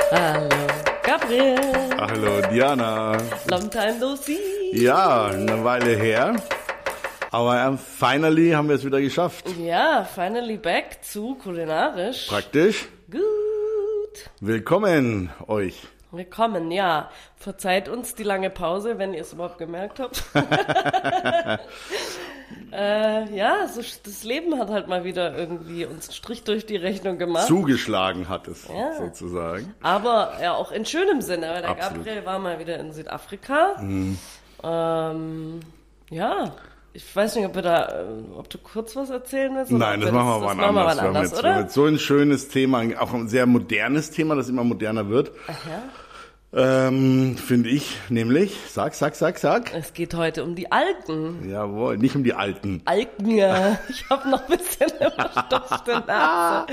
Hallo, Gabriel. Hallo, Diana. Long time no see. Ja, eine Weile her. Aber finally haben wir es wieder geschafft. Ja, finally back zu kulinarisch. Praktisch. Gut. Willkommen euch. Willkommen, ja. Verzeiht uns die lange Pause, wenn ihr es überhaupt gemerkt habt. Ja, so, das Leben hat halt mal wieder irgendwie uns einen Strich durch die Rechnung gemacht. Zugeschlagen hat es sozusagen. Aber ja auch in schönem Sinne, weil der Absolut. Gabriel war mal wieder in Südafrika. Ja, ich weiß nicht, ob du kurz was erzählen willst. Nein, das machen wir wann anders. Oder? Mit so ein schönes Thema, auch ein sehr modernes Thema, das immer moderner wird. Ach ja? Finde ich, nämlich, sag. Es geht heute um die Algen. Jawohl, nicht um die Alten. Algen, ja. Ich habe noch ein bisschen eine verstopfte Nase.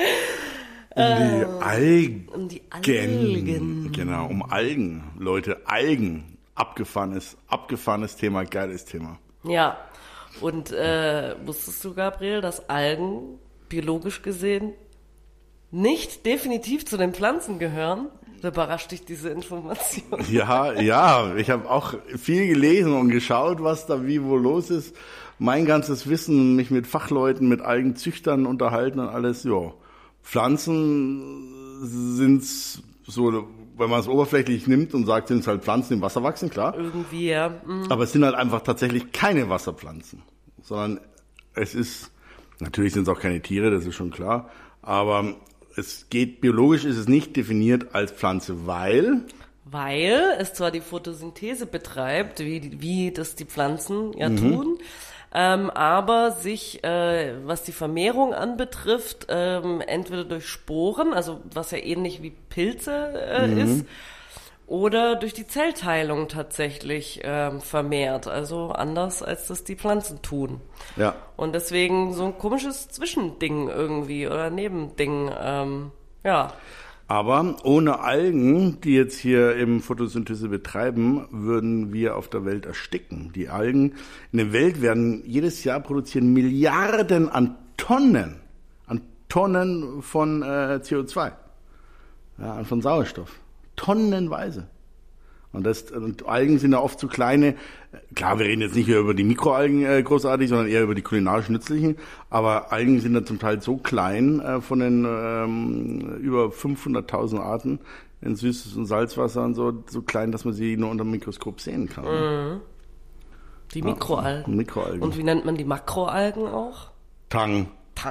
Um die Algen. Genau, um Algen. Leute, Algen. Abgefahrenes Thema, geiles Thema. Ja, und wusstest du, Gabriel, dass Algen biologisch gesehen nicht definitiv zu den Pflanzen gehören? Da überrascht dich diese Information. Ja, ich habe auch viel gelesen und geschaut, was da wie wo los ist. Mein ganzes Wissen, mich mit Fachleuten, mit Algenzüchtern unterhalten und alles, ja. Pflanzen sind's so, wenn man es oberflächlich nimmt und sagt, sind es halt Pflanzen, die im Wasser wachsen, klar. Irgendwie, ja. Mhm. Aber es sind halt einfach tatsächlich keine Wasserpflanzen, sondern natürlich sind es auch keine Tiere, das ist schon klar, aber biologisch ist es nicht definiert als Pflanze, weil es zwar die Photosynthese betreibt, wie das die Pflanzen ja tun, aber sich, was die Vermehrung anbetrifft, entweder durch Sporen, also was ja ähnlich wie Pilze ist, oder durch die Zellteilung tatsächlich vermehrt, also anders als das die Pflanzen tun. Ja. Und deswegen so ein komisches Zwischending irgendwie oder Nebending, ja. Aber ohne Algen, die jetzt hier eben Photosynthese betreiben, würden wir auf der Welt ersticken. Die Algen in der Welt werden jedes Jahr produzieren Milliarden an Tonnen von CO2, ja, von Sauerstoff. Tonnenweise. Und Algen sind ja oft so kleine, klar, wir reden jetzt nicht über die Mikroalgen großartig, sondern eher über die kulinarisch nützlichen, aber Algen sind ja zum Teil so klein von den über 500.000 Arten in Süß- und Salzwasser und so klein, dass man sie nur unter dem Mikroskop sehen kann. Mhm. Die Mikroalgen. Mikroalgen. Und wie nennt man die Makroalgen auch? Tang.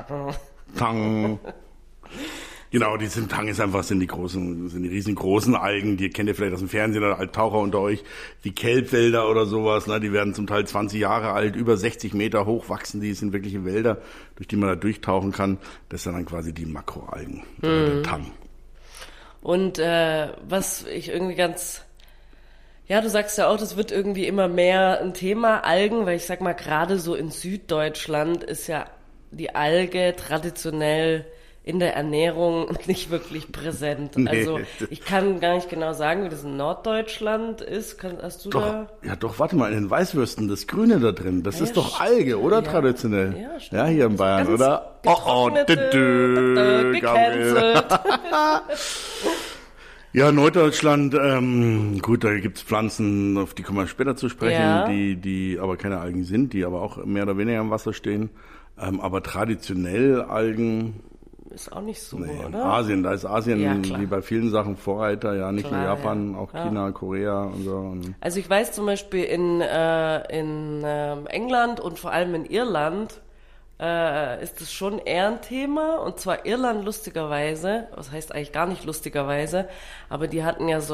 Genau, Tang sind die riesengroßen Algen, die kennt ihr vielleicht aus dem Fernsehen oder Alttaucher unter euch, die Kelbwälder oder sowas, ne, die werden zum Teil 20 Jahre alt, über 60 Meter hoch wachsen, die sind wirkliche Wälder, durch die man da durchtauchen kann. Das sind dann quasi die Makroalgen, der Tang. Und was ich irgendwie du sagst ja auch, das wird irgendwie immer mehr ein Thema, Algen, weil ich sag mal, gerade so in Süddeutschland ist ja die Alge traditionell in der Ernährung nicht wirklich präsent. Nee. Also ich kann gar nicht genau sagen, wie das in Norddeutschland ist. Hast du da? Ja, doch, warte mal, in den Weißwürsten, das Grüne da drin, das ist doch Alge, oder? Ja. Traditionell. Ja, stimmt. Ja, hier in Bayern, oder? Gecancelt. Ja, Norddeutschland, gut, da gibt's Pflanzen, auf die kommen wir später zu sprechen, Ja. die aber keine Algen sind, die aber auch mehr oder weniger im Wasser stehen. Aber traditionell Algen, Ist auch nicht so, nee, oder? Asien, da ist Asien Ja, klar. wie bei vielen Sachen Vorreiter, ja, nicht Klar, nur Japan, ja. auch Ja. China, Korea und so. Und Also ich weiß zum Beispiel in England und vor allem in Irland ist es schon eher ein Thema. Und zwar Irland lustigerweise, was heißt eigentlich gar nicht lustigerweise, aber die hatten ja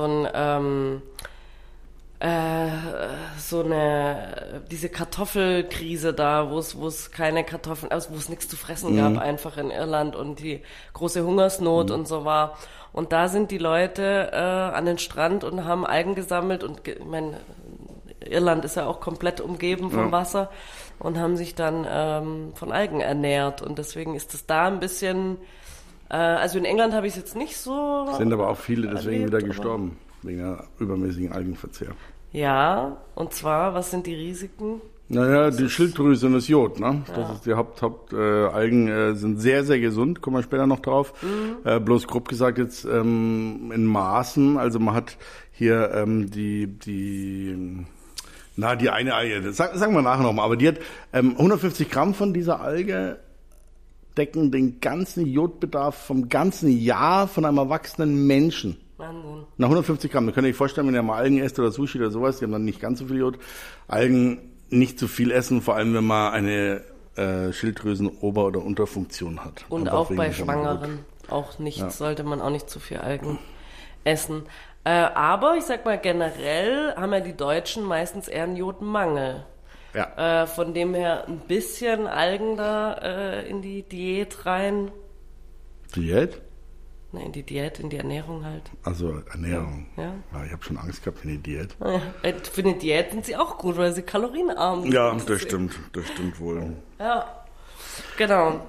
diese Kartoffelkrise da, wo es keine Kartoffeln, also wo es nichts zu fressen gab einfach in Irland und die große Hungersnot und so war. Und da sind die Leute an den Strand und haben Algen gesammelt und ich meine, Irland ist ja auch komplett umgeben vom Wasser und haben sich dann von Algen ernährt und deswegen ist es da ein bisschen, also in England habe ich es jetzt nicht so sind aber auch viele deswegen erlebt, wieder gestorben, wegen der übermäßigen Algenverzehr. Ja, und zwar, was sind die Risiken? Naja, die Schilddrüse und das Jod, ne? Das ist die Algen sind sehr, sehr gesund, kommen wir später noch drauf. Bloß grob gesagt jetzt in Maßen, also man hat hier die eine Alge, das sagen wir nachher nochmal, aber die hat 150 Gramm von dieser Alge decken den ganzen Jodbedarf vom ganzen Jahr von einem erwachsenen Menschen. Wahnsinn. Nach 150 Gramm, da könnt ihr euch vorstellen, wenn ihr mal Algen esst oder Sushi oder sowas, die haben dann nicht ganz so viel Jod. Algen nicht zu viel essen, vor allem wenn man eine Schilddrüsen-Ober- oder Unterfunktion hat. Und auch bei Schwangeren auch nicht, sollte man auch nicht zu viel Algen essen. Aber ich sag mal, generell haben ja die Deutschen meistens eher einen Jodmangel. Ja. Von dem her ein bisschen Algen da in die Diät rein. Diät? Ne, in die Ernährung halt. Also Ernährung. Ja. Ich habe schon Angst gehabt für eine Diät. Ja. Für eine Diät sind sie auch gut, weil sie kalorienarm sind. Ja, das stimmt wohl. Ja, genau.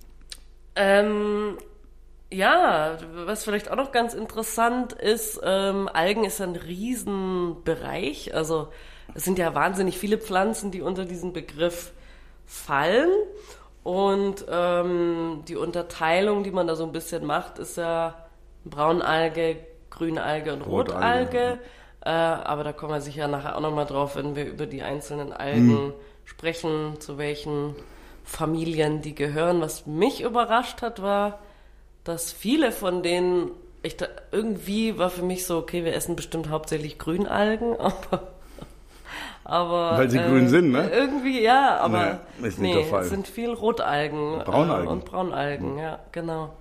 Ja, was vielleicht auch noch ganz interessant ist, Algen ist ein Riesenbereich. Also es sind ja wahnsinnig viele Pflanzen, die unter diesen Begriff fallen. Und die Unterteilung, die man da so ein bisschen macht, ist ja Braunalge, Grünalge und Rotalge. Aber da kommen wir sicher nachher auch nochmal drauf, wenn wir über die einzelnen Algen sprechen, zu welchen Familien die gehören. Was mich überrascht hat, war, dass viele von denen, irgendwie war für mich so, okay, wir essen bestimmt hauptsächlich Grünalgen, aber weil sie grün sind, ne? Irgendwie, ja, aber ist nicht der Fall. Es sind viel Rotalgen und Braunalgen, ja, genau.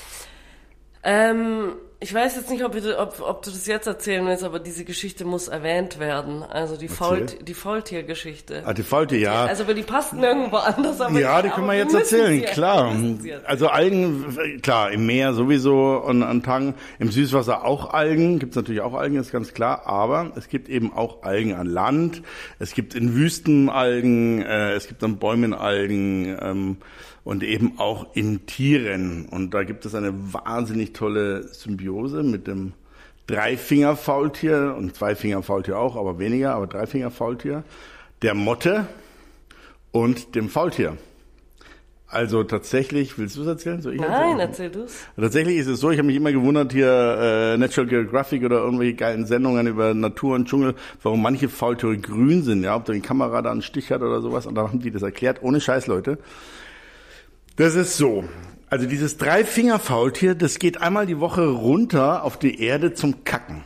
Ich weiß jetzt nicht, ob du das jetzt erzählen willst, aber diese Geschichte muss erwähnt werden. Also die Faultiergeschichte. Die Faultier, ja. Also weil die passt nirgendwo anders. Aber ja, die können wir jetzt erzählen, klar. Also Algen, klar, im Meer sowieso und an Tagen, im Süßwasser auch Algen, gibt's natürlich auch Algen, ist ganz klar, aber es gibt eben auch Algen an Land, es gibt in Wüsten Algen, es gibt an Bäumen Algen, und eben auch in Tieren. Und da gibt es eine wahnsinnig tolle Symbiose mit dem Dreifingerfaultier und Zweifingerfaultier auch, aber weniger, aber Dreifingerfaultier, der Motte und dem Faultier. Also tatsächlich, willst du es erzählen? Soll ich Nein, erzähl du es. Tatsächlich ist es so, ich habe mich immer gewundert hier, Natural Geographic oder irgendwelche geilen Sendungen über Natur und Dschungel, warum manche Faultiere grün sind, ja, ob da die Kamera da einen Stich hat oder sowas. Und dann haben die das erklärt, ohne Scheiß, Leute. Das ist so. Also dieses Dreifingerfaultier, das geht einmal die Woche runter auf die Erde zum Kacken.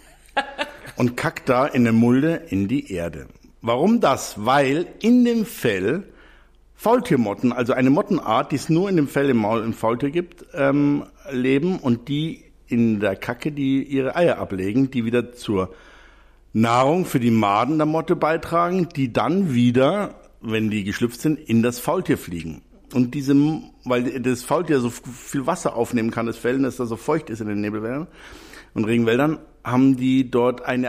Und kackt da in der Mulde in die Erde. Warum das? Weil in dem Fell Faultiermotten, also eine Mottenart, die es nur in dem Fell im Faultier gibt, leben und die in der Kacke, die ihre Eier ablegen, die wieder zur Nahrung für die Maden der Motte beitragen, die dann wieder, wenn die geschlüpft sind, in das Faultier fliegen. Und weil das Faultier so viel Wasser aufnehmen kann, das Fell, dass da so feucht ist in den Nebelwäldern und Regenwäldern, hat sich dort eine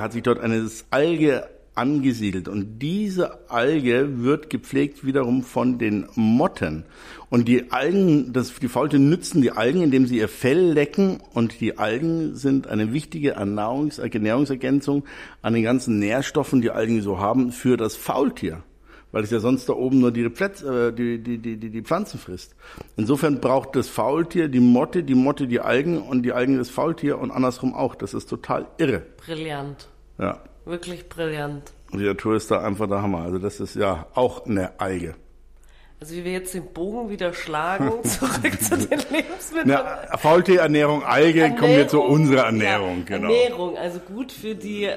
Alge angesiedelt. Und diese Alge wird gepflegt wiederum von den Motten. Und die Faultiere nützen die Algen, indem sie ihr Fell lecken. Und die Algen sind eine wichtige Ernährungsergänzung an den ganzen Nährstoffen, die Algen so haben, für das Faultier. Weil es ja sonst da oben nur die Pflanzen frisst. Insofern braucht das Faultier die Motte die Algen und die Algen das Faultier und andersrum auch. Das ist total irre. Brillant. Ja. Wirklich brillant. Und die Natur ist da einfach der Hammer. Also das ist ja auch eine Alge. Also wie wir jetzt den Bogen wieder schlagen, zurück zu den Lebensmitteln. Ja, Faultierernährung, Alge, kommen wir zu unserer Ernährung. Ja, genau. Ernährung, also gut für die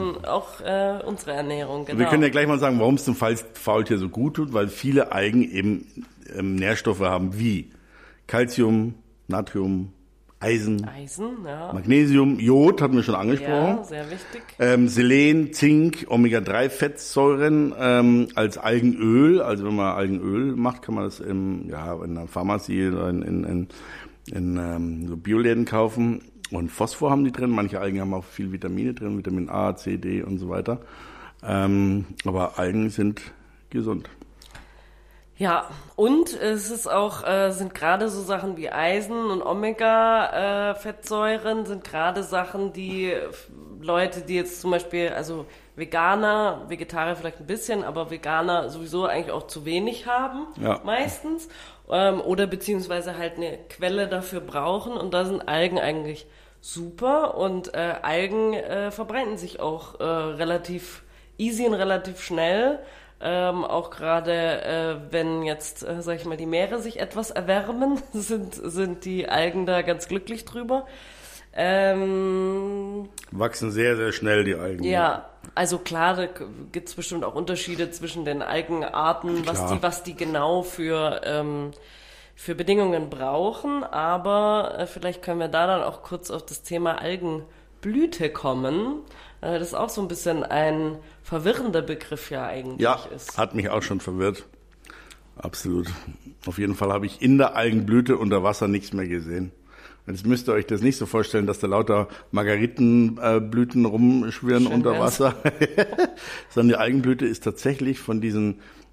unsere Ernährung. Genau. Wir können ja gleich mal sagen, warum es dem Faultier so gut tut, weil viele Algen eben Nährstoffe haben wie Calcium, Natrium, Eisen, ja. Magnesium, Jod, hatten wir schon angesprochen. Ja, sehr wichtig. Selen, Zink, Omega-3-Fettsäuren als Algenöl. Also wenn man Algenöl macht, kann man das in der Pharmazie oder in so Bioläden kaufen. Und Phosphor haben die drin. Manche Algen haben auch viel Vitamine drin, Vitamin A, C, D und so weiter. Aber Algen sind gesund. Ja, und es ist auch, sind gerade so Sachen wie Eisen und Omega-Fettsäuren, sind gerade Sachen, die Leute, die jetzt zum Beispiel, also Veganer, Vegetarier vielleicht ein bisschen, aber Veganer sowieso eigentlich auch zu wenig haben, meistens. Oder beziehungsweise halt eine Quelle dafür brauchen. Und da sind Algen eigentlich super. Und Algen verbreiten sich auch relativ easy und relativ schnell. Auch gerade wenn jetzt, sag ich mal, die Meere sich etwas erwärmen, sind die Algen da ganz glücklich drüber. Wachsen sehr, sehr schnell die Algen. Ja, also klar, da gibt's bestimmt auch Unterschiede zwischen den Algenarten, was die genau für Bedingungen brauchen. Aber vielleicht können wir da dann auch kurz auf das Thema Algenblüte kommen. Das ist auch so ein bisschen ein verwirrender Begriff ja eigentlich ist. Ja, hat mich auch schon verwirrt. Absolut. Auf jeden Fall habe ich in der Algenblüte unter Wasser nichts mehr gesehen. Jetzt müsst ihr euch das nicht so vorstellen, dass da lauter Margaritenblüten rumschwirren unter Wasser. Sondern die Algenblüte ist tatsächlich von diesem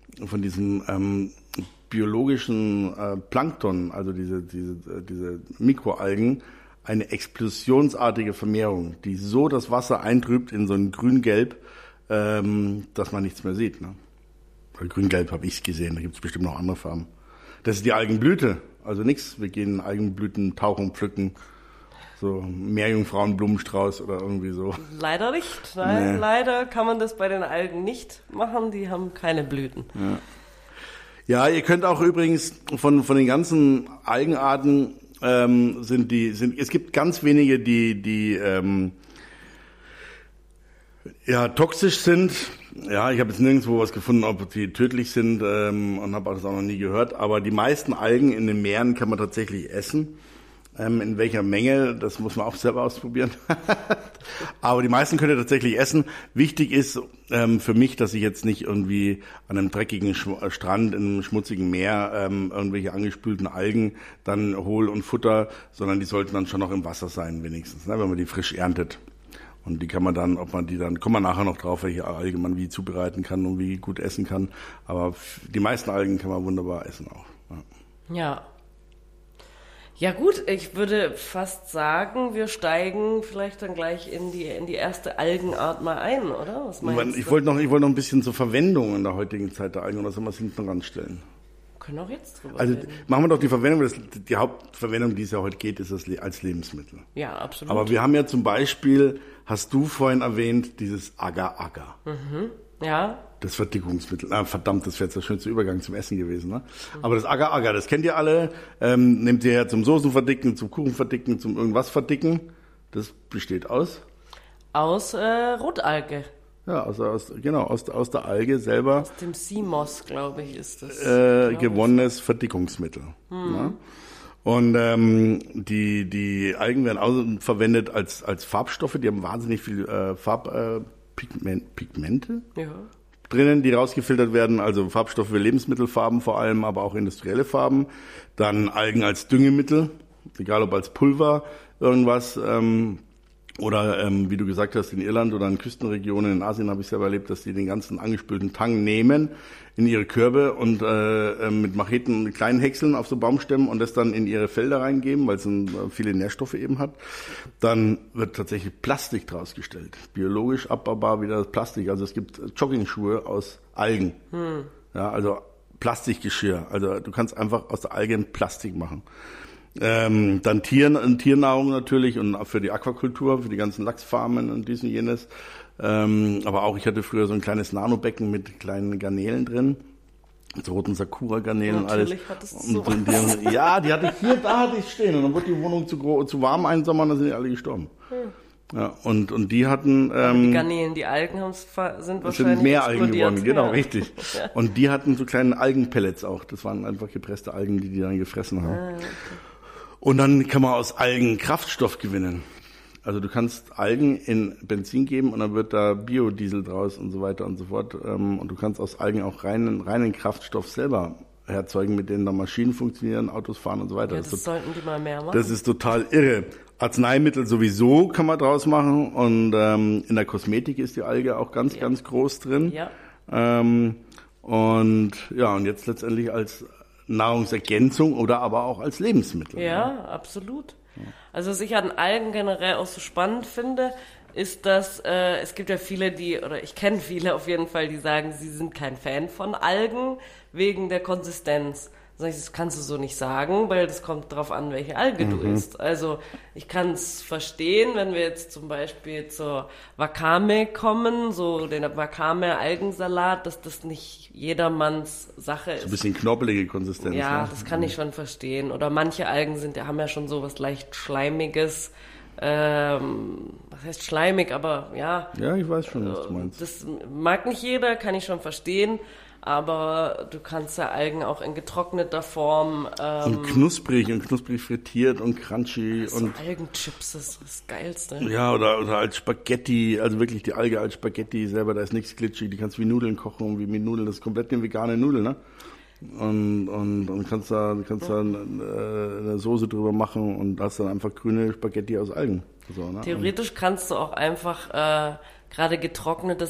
biologischen Plankton, also diese Mikroalgen, eine explosionsartige Vermehrung, die so das Wasser eintrübt in so ein Grün-Gelb, dass man nichts mehr sieht. Ne? Weil Grün-Gelb habe ich gesehen, da gibt es bestimmt noch andere Farben. Das ist die Algenblüte, also nichts. Wir gehen Algenblüten tauchen, pflücken, so Meerjungfrauenblumenstrauß oder irgendwie so. Leider nicht, nein, nee. Leider kann man das bei den Algen nicht machen, die haben keine Blüten. Ja, ihr könnt auch übrigens von den ganzen Algenarten es gibt ganz wenige, die toxisch sind. Ja, ich habe jetzt nirgendwo was gefunden, ob die tödlich sind und habe das auch noch nie gehört. Aber die meisten Algen in den Meeren kann man tatsächlich essen. In welcher Menge, das muss man auch selber ausprobieren. Aber die meisten könnt ihr tatsächlich essen. Wichtig ist für mich, dass ich jetzt nicht irgendwie an einem dreckigen Strand, in einem schmutzigen Meer irgendwelche angespülten Algen dann hole und futter, sondern die sollten dann schon noch im Wasser sein wenigstens, ne, wenn man die frisch erntet. Und die kann man dann, kommen wir nachher noch drauf, welche Alge man wie zubereiten kann und wie gut essen kann. Aber die meisten Algen kann man wunderbar essen auch. Ja. Ja gut, ich würde fast sagen, wir steigen vielleicht dann gleich in die erste Algenart mal ein, oder? Was meinst du? Ich wollte noch ein bisschen zur Verwendung in der heutigen Zeit der Algen, oder sollen wir es hinten ranstellen? Können auch jetzt drüber reden. Machen wir doch die Verwendung, die Hauptverwendung, die es ja heute geht, ist das als Lebensmittel. Ja, absolut. Aber wir haben ja zum Beispiel, hast du vorhin erwähnt, dieses Agar-Agar. Mhm. Ja. Das Verdickungsmittel. Verdammt, das wäre jetzt der schönste Übergang zum Essen gewesen. Ne? Aber das Agar-Agar, das kennt ihr alle. Nehmt ihr her zum Soßen verdicken, zum Kuchen verdicken, zum irgendwas verdicken. Das besteht aus? Aus Rotalge. Ja, aus der Alge selber. Aus dem Sea-Moss, glaube ich, ist das. Gewonnenes Verdickungsmittel. Ja? Und die Algen werden auch verwendet als Farbstoffe. Die haben wahnsinnig viel Pigmente drinnen, die rausgefiltert werden. Also Farbstoffe für Lebensmittelfarben vor allem, aber auch industrielle Farben. Dann Algen als Düngemittel, egal ob als Pulver, irgendwas. Oder wie du gesagt hast, in Irland oder in Küstenregionen in Asien habe ich selber erlebt, dass die den ganzen angespülten Tang nehmen in ihre Körbe und mit Macheten mit kleinen Häckseln auf so Baumstämmen und das dann in ihre Felder reingeben, weil es viele Nährstoffe eben hat. Dann wird tatsächlich Plastik draus gestellt. Biologisch abbaubar wieder Plastik. Also es gibt Joggingschuhe aus Algen. Ja, also Plastikgeschirr. Also du kannst einfach aus der Alge Plastik machen. Dann Tiernahrung natürlich und auch für die Aquakultur, für die ganzen Lachsfarmen und dies und jenes. Aber auch, ich hatte früher so ein kleines Nanobecken mit kleinen Garnelen drin. So roten Sakura-Garnelen und alles. Hattest du so. Ja, da hatte ich stehen. Und dann wurde die Wohnung zu warm einen Sommer und dann sind die alle gestorben. Ja, und die hatten... die Garnelen, die Algen sind wahrscheinlich sind mehr Algen geworden, genau, ja. Richtig. Ja. Und die hatten so kleine Algenpellets auch. Das waren einfach gepresste Algen, die dann gefressen haben. Okay. Und dann kann man aus Algen Kraftstoff gewinnen. Also du kannst Algen in Benzin geben und dann wird da Biodiesel draus und so weiter und so fort. Und du kannst aus Algen auch reinen Kraftstoff selber herzeugen, mit denen dann Maschinen funktionieren, Autos fahren und so weiter. Ja, das sollten die mal mehr machen. Das ist total irre. Arzneimittel sowieso kann man draus machen und in der Kosmetik ist die Alge auch ganz groß drin. Ja. Und jetzt letztendlich als Nahrungsergänzung oder aber auch als Lebensmittel. Ja, absolut. Also was ich an Algen generell auch so spannend finde, ist, dass es gibt ja viele, oder ich kenne viele auf jeden Fall, die sagen, sie sind kein Fan von Algen wegen der Konsistenz. Sag ich, das kannst du so nicht sagen, weil das kommt drauf an, welche Alge du isst. Also ich kann es verstehen, wenn wir jetzt zum Beispiel zur Wakame kommen, so den Wakame-Algensalat, dass das nicht jedermanns Sache ist. So ein bisschen knobbelige Konsistenz. Ja, ne? das kann ich schon verstehen. Oder manche Algen haben ja schon so was leicht Schleimiges. Was heißt schleimig, aber ja. Ja, ich weiß schon, was du meinst. Das mag nicht jeder, kann ich schon verstehen. Aber du kannst ja Algen auch in getrockneter Form. Und knusprig frittiert und crunchy. So und Algenchips, das ist das Geilste. Ja, oder als Spaghetti, also wirklich die Alge als Spaghetti selber, da ist nichts glitschig, die kannst du wie Nudeln kochen, wie mit Nudeln, das ist komplett eine vegane Nudel, ne? Und kannst da eine Soße drüber machen und hast dann einfach grüne Spaghetti aus Algen. So, ne? Theoretisch kannst du auch einfach gerade getrocknete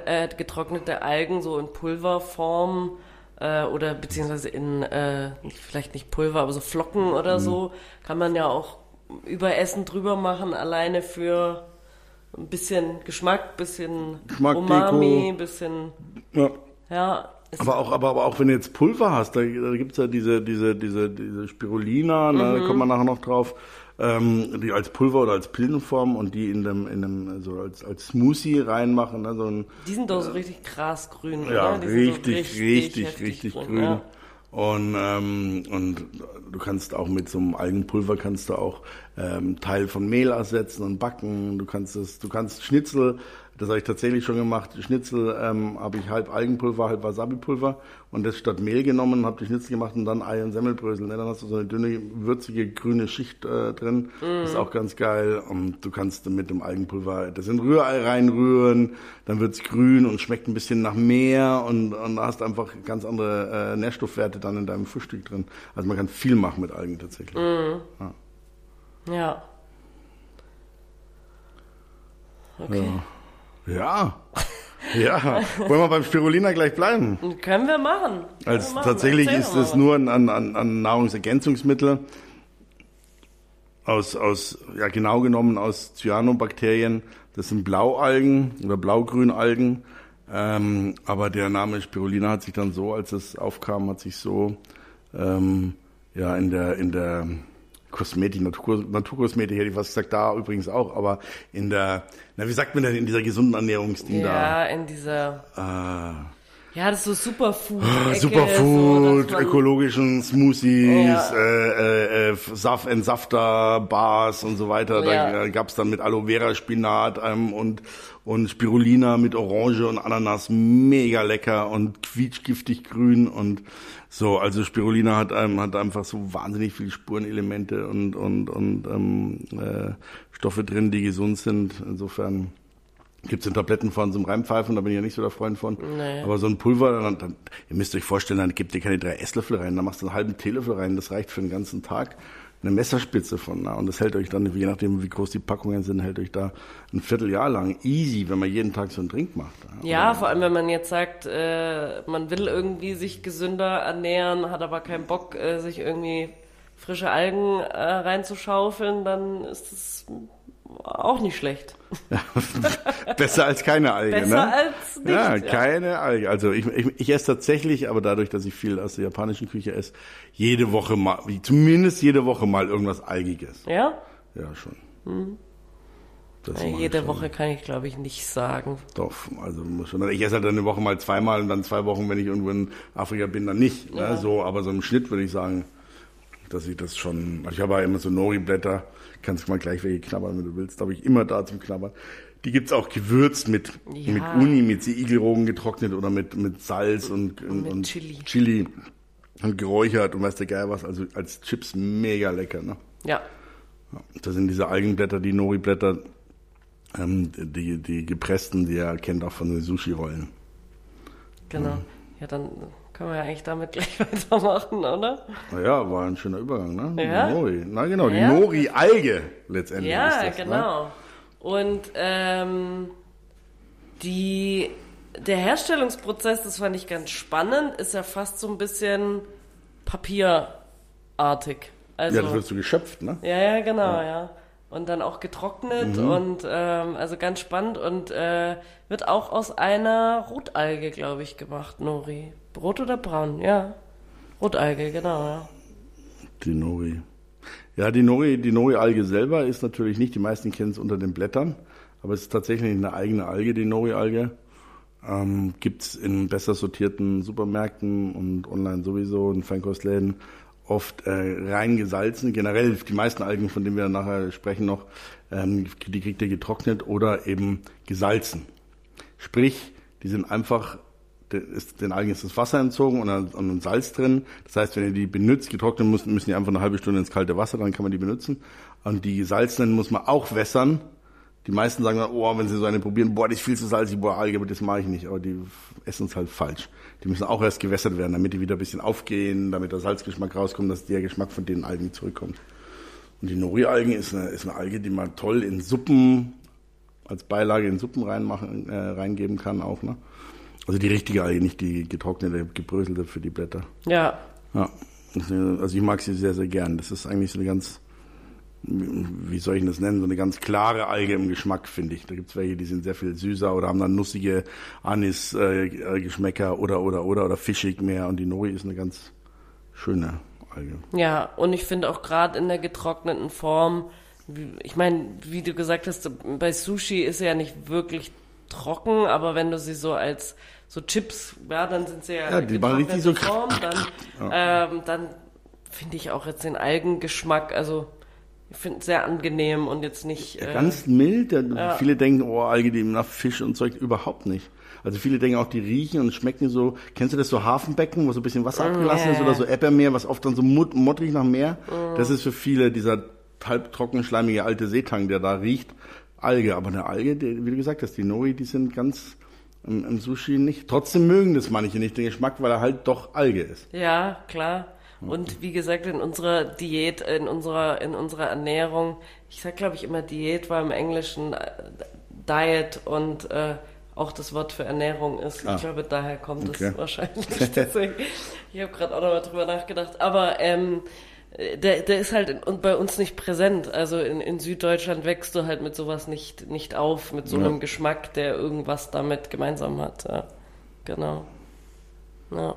Algen so in Pulverform oder beziehungsweise in, vielleicht nicht Pulver, aber so Flocken oder so, kann man ja auch über Essen drüber machen, alleine für ein bisschen Geschmack, bisschen Umami, Deko. bisschen, Ja. Aber auch wenn du jetzt Pulver hast, da gibt's ja diese Spirulina, da kommt man nachher noch drauf, die als Pulver oder als Pillenform und die in einem so als Smoothie reinmachen, ne, die sind doch so richtig grasgrün, ja, oder? Die richtig grün. Ja. Und du kannst auch mit so einem Algenpulver kannst du auch Teil von Mehl ersetzen und backen. Du kannst Schnitzel, das habe ich tatsächlich schon gemacht. Schnitzel habe ich halb Algenpulver, halb Wasabi-Pulver und das statt Mehl genommen, habe die Schnitzel gemacht und dann Ei und Semmelbrösel. Ne? Dann hast du so eine dünne, würzige, grüne Schicht drin. Das ist auch ganz geil. Und du kannst mit dem Algenpulver das in Rührei reinrühren, dann wird's grün und schmeckt ein bisschen nach Meer und hast einfach ganz andere Nährstoffwerte dann in deinem Frühstück drin. Also man kann viel machen mit Algen tatsächlich. Ja. Okay. Ja. Wollen wir beim Spirulina gleich bleiben? Können wir machen. Tatsächlich ist es nur ein Nahrungsergänzungsmittel genau genommen aus Cyanobakterien. Das sind Blaualgen oder Blaugrünalgen. Aber der Name Spirulina hat sich dann so, als es aufkam, in der Kosmetik, Naturkosmetik hätte ich was gesagt, da übrigens auch, aber wie sagt man denn in dieser gesunden Ernährungsding da? Ja, in dieser, das ist so Superfood. Superfood, so, ökologischen Smoothies, Entsafter, Bars und so weiter. Da gab's dann mit Aloe Vera Spinat und Spirulina mit Orange und Ananas, mega lecker und quietschgiftig grün und so. Also Spirulina hat einfach so wahnsinnig viele Spurenelemente und Stoffe drin, die gesund sind. Insofern gibt's in Tablettenform zum Reimpfeifen, da bin ich ja nicht so der Freund von. Nee. Aber so ein Pulver, dann, ihr müsst euch vorstellen, dann gebt ihr keine 3 Esslöffel rein, dann machst du einen halben Teelöffel rein, das reicht für den ganzen Tag. Eine Messerspitze von, und das hält euch dann, je nachdem wie groß die Packungen sind, hält euch da ein Vierteljahr lang easy, wenn man jeden Tag so einen Drink macht. Ja, vor allem wenn man jetzt sagt, man will irgendwie sich gesünder ernähren, hat aber keinen Bock, sich irgendwie frische Algen reinzuschaufeln, dann ist es auch nicht schlecht. Besser als keine Alge, Besser ne? als nicht. Ja, keine Alge. Also ich esse tatsächlich, aber dadurch, dass ich viel aus der japanischen Küche esse, zumindest jede Woche mal irgendwas Algiges. Ja? Ja, schon. Jede Woche kann ich, glaube ich, nicht sagen. Doch, also muss schon. Ich esse halt eine Woche mal zweimal und dann 2 Wochen, wenn ich irgendwo in Afrika bin, dann nicht. Ja. Ne? So, aber so im Schnitt würde ich sagen, dass ich das schon. Ich habe ja immer so Nori-Blätter, kannst du mal gleich welche knabbern, wenn du willst. Da habe ich immer da zum Knabbern. Die gibt's auch gewürzt mit Uni, mit Igelrogen getrocknet oder mit Salz und Chili und geräuchert und weißt du geil was, also als Chips mega lecker, ne? Ja. Das sind diese Algenblätter, die Nori-Blätter, die gepressten, die ihr kennt auch von den Sushi-Rollen. Genau. Ja, dann können wir ja eigentlich damit gleich weitermachen, oder? Naja, war ein schöner Übergang, ne? Ja. Die Nori. Na genau, die Nori-Alge letztendlich ja, ist das. Genau. Ne? Und der Herstellungsprozess, das fand ich ganz spannend, ist ja fast so ein bisschen papierartig. Also, Ja, das wird so geschöpft, ne? Ja, genau, ja. und dann auch getrocknet und also ganz spannend und wird auch aus einer Rotalge, glaube ich, gemacht, Nori. Rot oder braun? Ja, Rotalge, genau, ja. Die Nori. Ja, die Nori-Alge selber ist natürlich nicht, die meisten kennen es unter den Blättern, aber es ist tatsächlich eine eigene Alge, die Nori-Alge. Gibt's in besser sortierten Supermärkten und online sowieso in Feinkostläden oft rein gesalzen. Generell die meisten Algen, von denen wir nachher sprechen noch, die kriegt ihr getrocknet oder eben gesalzen. Sprich, die sind einfach, den Algen ist das Wasser entzogen und ein Salz drin. Das heißt, wenn ihr die benutzt, getrocknet müssen die einfach eine halbe Stunde ins kalte Wasser, dann kann man die benutzen. Und die gesalzenen muss man auch wässern. Die meisten sagen dann, oh, wenn sie so eine probieren, boah, die ist viel zu salzig, boah, Alge, aber das mache ich nicht. Aber die essen es halt falsch. Die müssen auch erst gewässert werden, damit die wieder ein bisschen aufgehen, damit der Salzgeschmack rauskommt, dass der Geschmack von den Algen zurückkommt. Und die Nori-Algen ist eine Alge, die man toll in Suppen, als Beilage in Suppen reingeben kann auch, ne? Also die richtige Alge, nicht die getrocknete, gebröselte für die Blätter. Ja. Ja. Also ich mag sie sehr, sehr gern. Das ist eigentlich so eine ganz, wie soll ich das nennen, so eine ganz klare Alge im Geschmack, finde ich. Da gibt's welche, die sind sehr viel süßer oder haben dann nussige Anis-Geschmäcker oder fischig mehr. Und die Nori ist eine ganz schöne Alge. Ja, und ich finde auch gerade in der getrockneten Form, ich meine, wie du gesagt hast, bei Sushi ist sie ja nicht wirklich trocken, aber wenn du sie so als so Chips, ja, dann sind sie ja die waren richtig so Form, dann finde ich auch jetzt den Algengeschmack, also ich finde es sehr angenehm und jetzt nicht... ganz mild, viele denken, oh, Alge, die nach Fisch und Zeug, überhaupt nicht. Also viele denken auch, die riechen und schmecken so, kennst du das so Hafenbecken, wo so ein bisschen Wasser abgelassen ist oder so Äppermeer, was oft dann so modrig nach Meer? Das ist für viele dieser halbtrocken, schleimige alte Seetang, der da riecht, Alge. Aber eine Alge, wie du gesagt hast, die Nori, die sind ganz im Sushi nicht. Trotzdem mögen das manche nicht, den Geschmack, weil er halt doch Alge ist. Ja, klar. Und wie gesagt, in unserer Diät, in unserer Ernährung, ich sag glaube ich immer Diät, weil im Englischen Diet und auch das Wort für Ernährung ist. Ich glaube, daher kommt es wahrscheinlich. Deswegen, ich habe gerade auch nochmal drüber nachgedacht. Aber der ist halt bei uns nicht präsent. Also in Süddeutschland wächst du halt mit sowas nicht auf, mit so einem Geschmack, der irgendwas damit gemeinsam hat. Ja. Genau. Ja.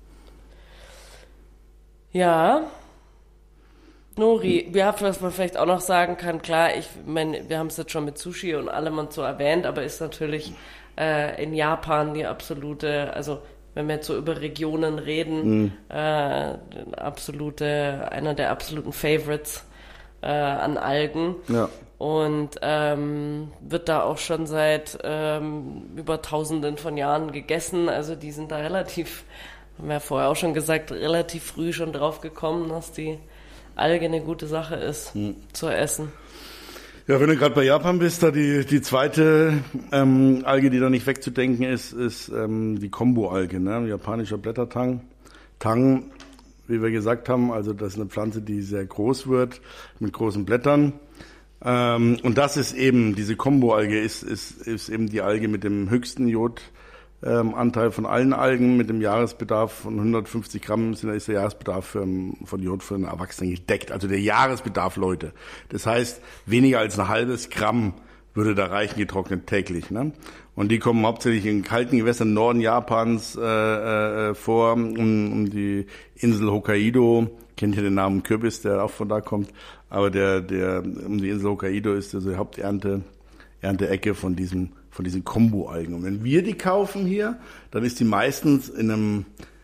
Ja. Nori, was man vielleicht auch noch sagen kann, klar, ich meine, wir haben es jetzt schon mit Sushi und allem und so erwähnt, aber ist natürlich in Japan die absolute, also wenn wir jetzt so über Regionen reden, einer der absoluten Favorites an Algen. Ja. Und wird da auch schon seit über Tausenden von Jahren gegessen. Also die sind da relativ, haben wir ja vorher auch schon gesagt, relativ früh schon drauf gekommen, dass die Alge eine gute Sache ist zu essen. Ja, wenn du gerade bei Japan bist, da die zweite Alge, die da nicht wegzudenken ist die Kombu-Alge, ne? Japanischer Blättertang. Tang, wie wir gesagt haben, also das ist eine Pflanze, die sehr groß wird, mit großen Blättern. Und das ist eben, diese Kombu-Alge ist eben die Alge mit dem höchsten Jodanteil von allen Algen, mit dem Jahresbedarf von 150 Gramm ist der Jahresbedarf von Jod für einen Erwachsenen gedeckt. Also der Jahresbedarf, Leute. Das heißt, weniger als ein halbes Gramm würde da reichen, getrocknet täglich. Ne? Und die kommen hauptsächlich in kalten Gewässern im Norden Japans vor, um die Insel Hokkaido. Kennt ihr den Namen Kürbis, der auch von da kommt. Aber um die Insel Hokkaido ist also die Ernteecke von diesen Kombu-Algen. Und wenn wir die kaufen hier, dann ist die meistens in einem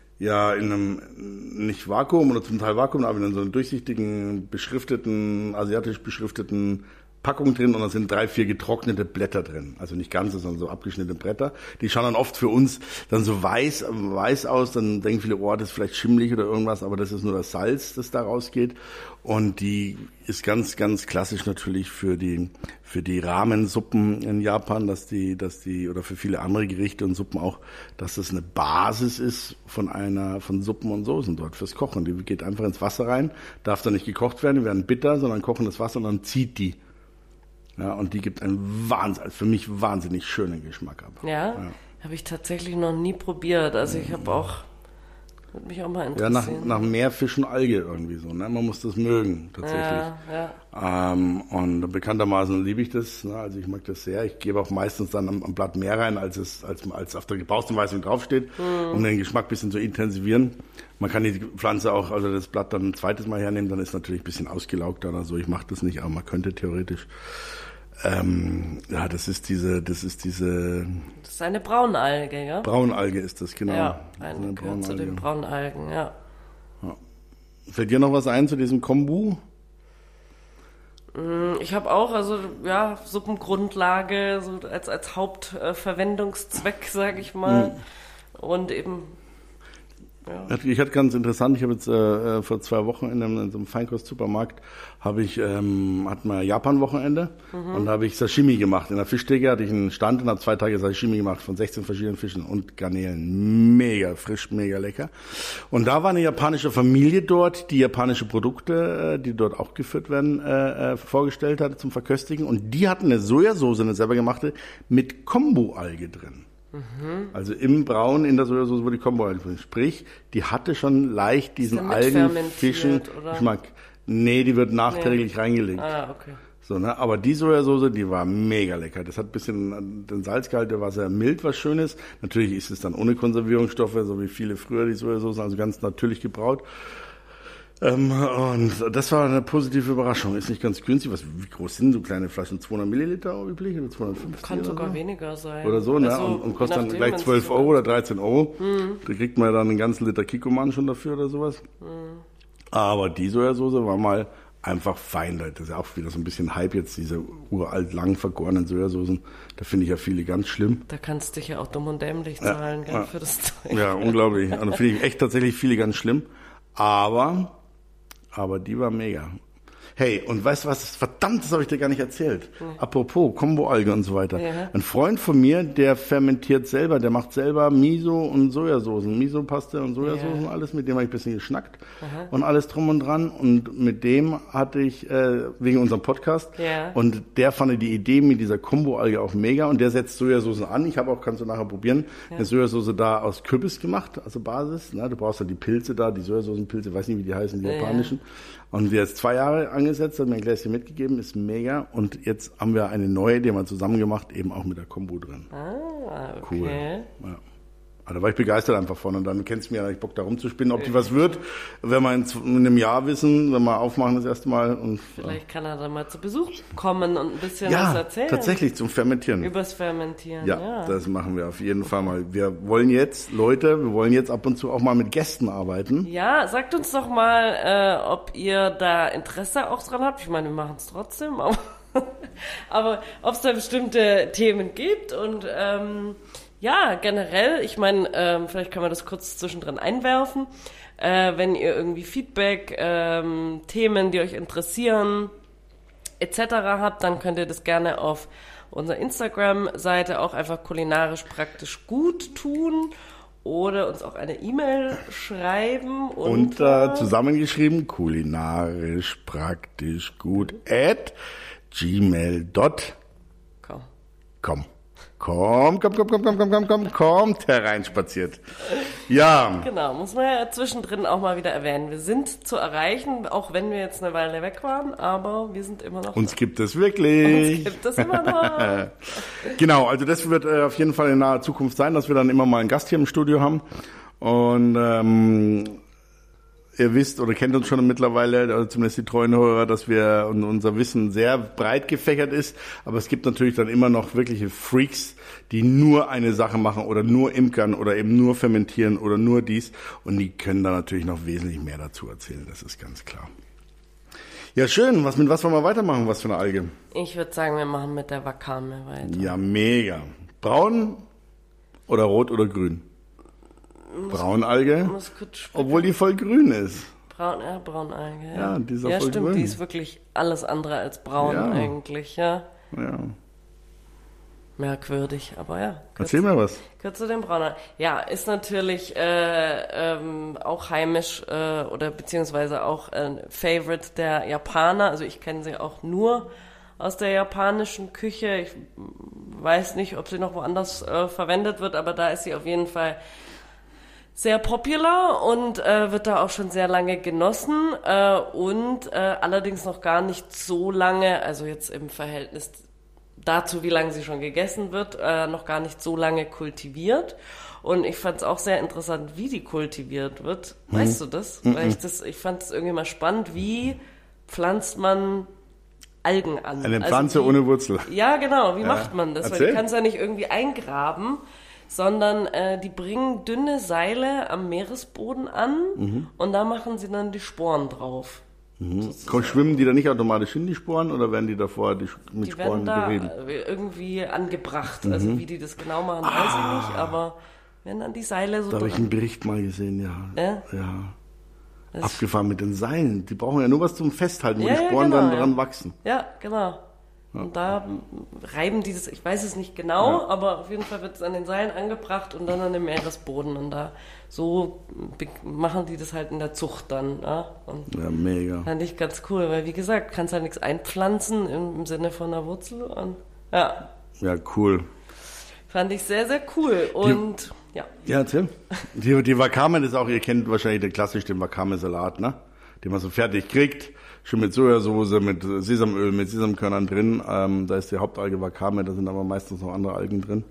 nicht Vakuum oder zum Teil Vakuum, aber in so einer durchsichtigen, asiatisch beschrifteten Packung drin und da sind 3-4 getrocknete Blätter drin. Also nicht ganze, sondern so abgeschnittene Blätter. Die schauen dann oft für uns dann so weiß aus, dann denken viele, oh, das ist vielleicht schimmelig oder irgendwas, aber das ist nur das Salz, das da rausgeht. Und die ist ganz, ganz klassisch natürlich für die Ramensuppen in Japan, dass die, oder für viele andere Gerichte und Suppen auch, dass das eine Basis ist von Suppen und Soßen dort fürs Kochen. Die geht einfach ins Wasser rein, darf dann nicht gekocht werden, die werden bitter, sondern kochen das Wasser und dann zieht die. Ja, und die gibt einen für mich wahnsinnig schönen Geschmack ab. Ja? Habe ich tatsächlich noch nie probiert. Also ich habe auch Würde mich auch mal Ja, interessieren. nach mehr Fisch und Alge irgendwie so, ne? Man muss das mögen, tatsächlich. Ja. Und bekanntermaßen liebe ich das, ne? Also ich mag das sehr. Ich gebe auch meistens dann am Blatt mehr rein, als auf der gebrauchten Weißwein draufsteht, um den Geschmack ein bisschen zu intensivieren. Man kann die Pflanze auch, also das Blatt dann ein zweites Mal hernehmen, dann ist natürlich ein bisschen ausgelaugter oder so. Ich mache das nicht, aber man könnte theoretisch. Ja, das ist Das ist eine Braunalge, ja? Braunalge ist das, genau. Ja, eine gehört zu den Braunalgen, ja. Fällt dir noch was ein zu diesem Kombu? Ich habe auch, also ja, Suppengrundlage so als Hauptverwendungszweck, sage ich mal. Und eben, ja. Ich hatte ganz interessant, ich habe jetzt vor 2 Wochen in so einem Feinkostsupermarkt hatten wir Japan-Wochenende und da habe ich Sashimi gemacht. In der Fischtheke hatte ich einen Stand und habe 2 Tage Sashimi gemacht von 16 verschiedenen Fischen und Garnelen. Mega frisch, mega lecker. Und da war eine japanische Familie dort, die japanische Produkte, die dort auch geführt werden, vorgestellt hatte zum Verköstigen. Und die hatten eine Sojasauce, eine selber gemachte, mit Kombu-Alge drin. Also im Braun in der Sojasauce, wo die Kombu-Alge drin. Sprich, die hatte schon leicht diesen Algenfischen-Geschmack. Nee, die wird nachträglich reingelegt. Ah, okay. So, ne? Aber die Sojasauce, die war mega lecker. Das hat ein bisschen den Salzgehalt, der war sehr mild, was Schönes. Natürlich ist es dann ohne Konservierungsstoffe, so wie viele früher die Sojasauce, also ganz natürlich gebraut. Und das war eine positive Überraschung. Ist nicht ganz günstig. Wie groß sind so kleine Flaschen? 200 Milliliter üblich oder 250? Kann sogar so? Weniger sein. Oder so, ne? Also, und kostet dann gleich 12 Euro oder 13 Euro. Da kriegt man dann einen ganzen Liter Kikkoman schon dafür oder sowas. Aber die Sojasauce war mal einfach fein. Das ist ja auch wieder so ein bisschen Hype jetzt, diese uralt lang vergorenen Sojasoßen. Da finde ich ja viele ganz schlimm. Da kannst du dich ja auch dumm und dämlich zahlen, gell, für das Zeug. Ja, unglaublich. Und da finde ich echt tatsächlich viele ganz schlimm. Aber die war mega. Hey, und weißt du was? Verdammt, das habe ich dir gar nicht erzählt. Apropos Kombu-Alge und so weiter. Ja. Ein Freund von mir, der fermentiert selber, der macht selber Miso und Sojasoßen. Miso-Paste und Sojasoßen, alles. Mit dem habe ich ein bisschen geschnackt und alles drum und dran. Und mit dem hatte ich, wegen unserem Podcast, und der fand die Idee mit dieser Kombu-Alge auch mega. Und der setzt Sojasoßen an. Ich habe auch, kannst du nachher probieren, eine Sojasauce da aus Kürbis gemacht, also Basis. Ne? Du brauchst ja die Pilze da, die Sojasoßenpilze, weiß nicht, wie die heißen, die japanischen. Und der ist 2 Jahre angesetzt, hat mir ein Gläschen mitgegeben, ist mega. Und jetzt haben wir eine neue, die haben wir zusammen gemacht, eben auch mit der Kombu drin. Ah, okay. Cool. Ja. Also da war ich begeistert einfach von. Und dann kennst du mich ja, ich Bock da rumzuspinnen, ob die was wird. Wenn wir in einem Jahr wissen, wenn wir aufmachen das erste Mal. Und, vielleicht kann er dann mal zu Besuch kommen und ein bisschen was erzählen. Ja, tatsächlich, zum Fermentieren. Übers Fermentieren, ja. Das machen wir auf jeden Fall mal. Wir wollen jetzt ab und zu auch mal mit Gästen arbeiten. Ja, sagt uns doch mal, ob ihr da Interesse auch dran habt. Ich meine, wir machen es trotzdem, aber ob es da bestimmte Themen gibt und ja, generell, ich meine, vielleicht können wir das kurz zwischendrin einwerfen. Wenn ihr irgendwie Feedback, Themen, die euch interessieren, etc. habt, dann könnt ihr das gerne auf unserer Instagram-Seite auch einfach kulinarisch praktisch gut tun oder uns auch eine E-Mail schreiben. Unter zusammengeschrieben kulinarisch praktisch gut @gmail.com. Kommt hereinspaziert. Ja. Genau, muss man ja zwischendrin auch mal wieder erwähnen. Wir sind zu erreichen, auch wenn wir jetzt eine Weile weg waren, aber wir sind immer noch Uns gibt es wirklich. Uns gibt es immer noch. Genau, also das wird auf jeden Fall in naher Zukunft sein, dass wir dann immer mal einen Gast hier im Studio haben. Und ihr wisst oder kennt uns schon mittlerweile, oder zumindest die treuen Hörer, dass wir und unser Wissen sehr breit gefächert ist. Aber es gibt natürlich dann immer noch wirkliche Freaks, die nur eine Sache machen oder nur imkern oder eben nur fermentieren oder nur dies. Und die können da natürlich noch wesentlich mehr dazu erzählen, das ist ganz klar. Ja, schön. Mit was wollen wir weitermachen? Was für eine Alge? Ich würde sagen, wir machen mit der Wakame weiter. Ja, mega. Braun oder rot oder grün? Braunalge, obwohl die voll grün ist. Braunalge, ja. Ja, die ist auch voll stimmt, grün. Die ist wirklich alles andere als braun eigentlich, ja. Ja. Merkwürdig, aber ja. Erzähl mir was. Gehört zu dem Braunalge. Ja, ist natürlich auch heimisch oder beziehungsweise auch ein Favorite der Japaner. Also ich kenne sie auch nur aus der japanischen Küche. Ich weiß nicht, ob sie noch woanders verwendet wird, aber da ist sie auf jeden Fall sehr popular und wird da auch schon sehr lange genossen und allerdings noch gar nicht so lange, also jetzt im Verhältnis dazu, wie lange sie schon gegessen wird, noch gar nicht so lange kultiviert. Und ich fand es auch sehr interessant, wie die kultiviert wird. Weißt du das? Weil ich fand es irgendwie mal spannend, wie pflanzt man Algen an? Eine Pflanze ohne Wurzel. Ja, genau. Wie macht man das? Erzähl. Weil du kannst ja nicht irgendwie eingraben, sondern die bringen dünne Seile am Meeresboden an und da machen sie dann die Sporen drauf. Schwimmen die da nicht automatisch hin, die Sporen, oder werden die davor mit Die Sporen werden da beredet? irgendwie angebracht. Also wie die das genau machen, weiß ich nicht, aber werden dann die Seile so Da habe ich dran. einen Bericht mal gesehen, ja. Das- Abgefahren mit den Seilen. Die brauchen ja nur was zum Festhalten, wo Ja, die ja, Sporen genau, dann ja. dran wachsen. Ja, genau. Und da reiben die das, ich weiß es nicht genau, aber auf jeden Fall wird es an den Seilen angebracht und dann an den Meeresboden. Und da so machen die das halt in der Zucht dann. Ja? Und Ja, mega. fand ich ganz cool, weil wie gesagt, kannst ja nichts einpflanzen im Sinne von einer Wurzel. Und ja, Ja, cool. fand ich sehr, sehr cool. Und ja. Ja, erzähl. Die Wakame, das ist auch, ihr kennt wahrscheinlich den klassischen Wakame-Salat, ne? Den man so fertig kriegt. Schön mit Sojasauce, mit Sesamöl, mit Sesamkörnern drin. Da ist die Hauptalge Wakame, da sind aber meistens noch andere Algen drin.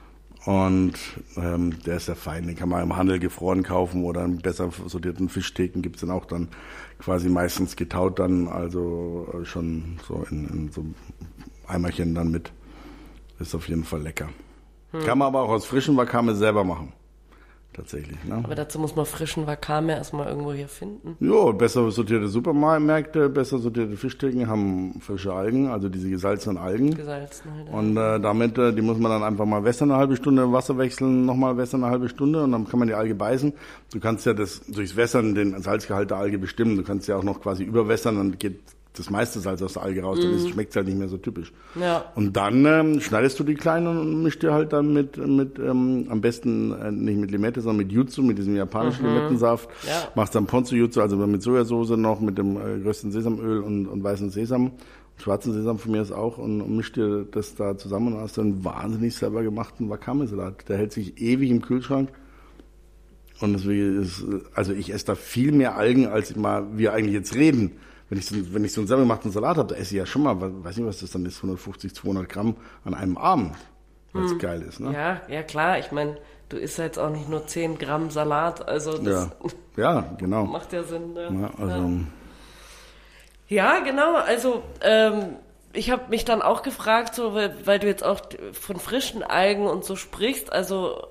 Und der ist sehr fein. Den kann man im Handel gefroren kaufen oder in besser sortierten Fischtheken gibt's den auch dann quasi meistens getaut dann, also schon so in so Eimerchen dann mit. Ist auf jeden Fall lecker. Kann man aber auch aus frischen Wakame selber machen. Tatsächlich, ne? Aber dazu muss man frischen Wakame erstmal irgendwo hier finden. Ja, besser sortierte Supermärkte, besser sortierte Fischtheken haben frische Algen, also diese gesalzenen Algen. Gesalzen halt. Und damit, die muss man dann einfach mal wässern, eine halbe Stunde, Wasser wechseln, nochmal wässern, eine halbe Stunde und dann kann man die Alge beißen. Du kannst ja durchs Wässern den Salzgehalt der Alge bestimmen. Du kannst ja auch noch quasi überwässern, dann geht das meiste Salz aus der Alge raus, dann schmeckt es halt nicht mehr so typisch. Ja. Und dann schneidest du die klein und mischst dir halt dann mit am besten nicht mit Limette, sondern mit Jutsu, mit diesem japanischen Limettensaft. Ja. Machst dann Ponzu-Jutsu, also mit Sojasauce noch, mit dem größten Sesamöl und weißen Sesam, schwarzen Sesam von mir ist auch, und mischst dir das da zusammen und hast dann einen wahnsinnig selber gemachten Wakame-Salat. Der hält sich ewig im Kühlschrank. Und deswegen also ich esse da viel mehr Algen, als wir eigentlich jetzt reden. Wenn ich so einen selber gemachten Salat habe, da esse ich ja schon mal, weiß nicht, was das dann ist, 150, 200 Gramm an einem Abend, weil es geil ist, ne? Ja, klar. Ich meine, du isst ja jetzt auch nicht nur 10 Gramm Salat, also das Ja, genau. macht ja Sinn. Ne? Ja, also, Ja, genau. Also ich habe mich dann auch gefragt, so, weil du jetzt auch von frischen Algen und so sprichst, also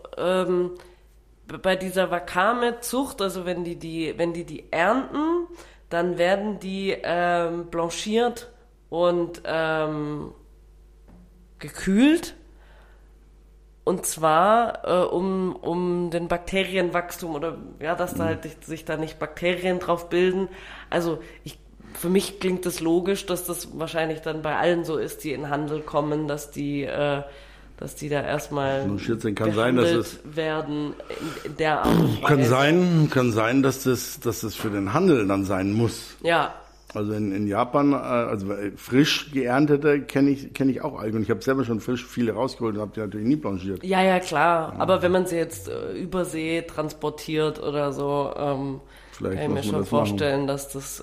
bei dieser Wakame-Zucht, also wenn die ernten, dann werden die blanchiert und gekühlt. Und zwar um den Bakterienwachstum oder ja, dass da halt sich da nicht Bakterien drauf bilden. Also für mich klingt es logisch, dass das wahrscheinlich dann bei allen so ist, die in den Handel kommen, dass die da erstmal kann sein, dass es werden in der Art und Weise. kann sein, dass das für den Handel dann sein muss. Ja. Also in Japan, also frisch geerntete kenne ich auch Algen. Und ich habe selber schon frisch viele rausgeholt und habe die natürlich nie blanchiert. Ja, klar. Aber wenn man sie jetzt über See transportiert oder so, kann ich mir schon vorstellen, dass das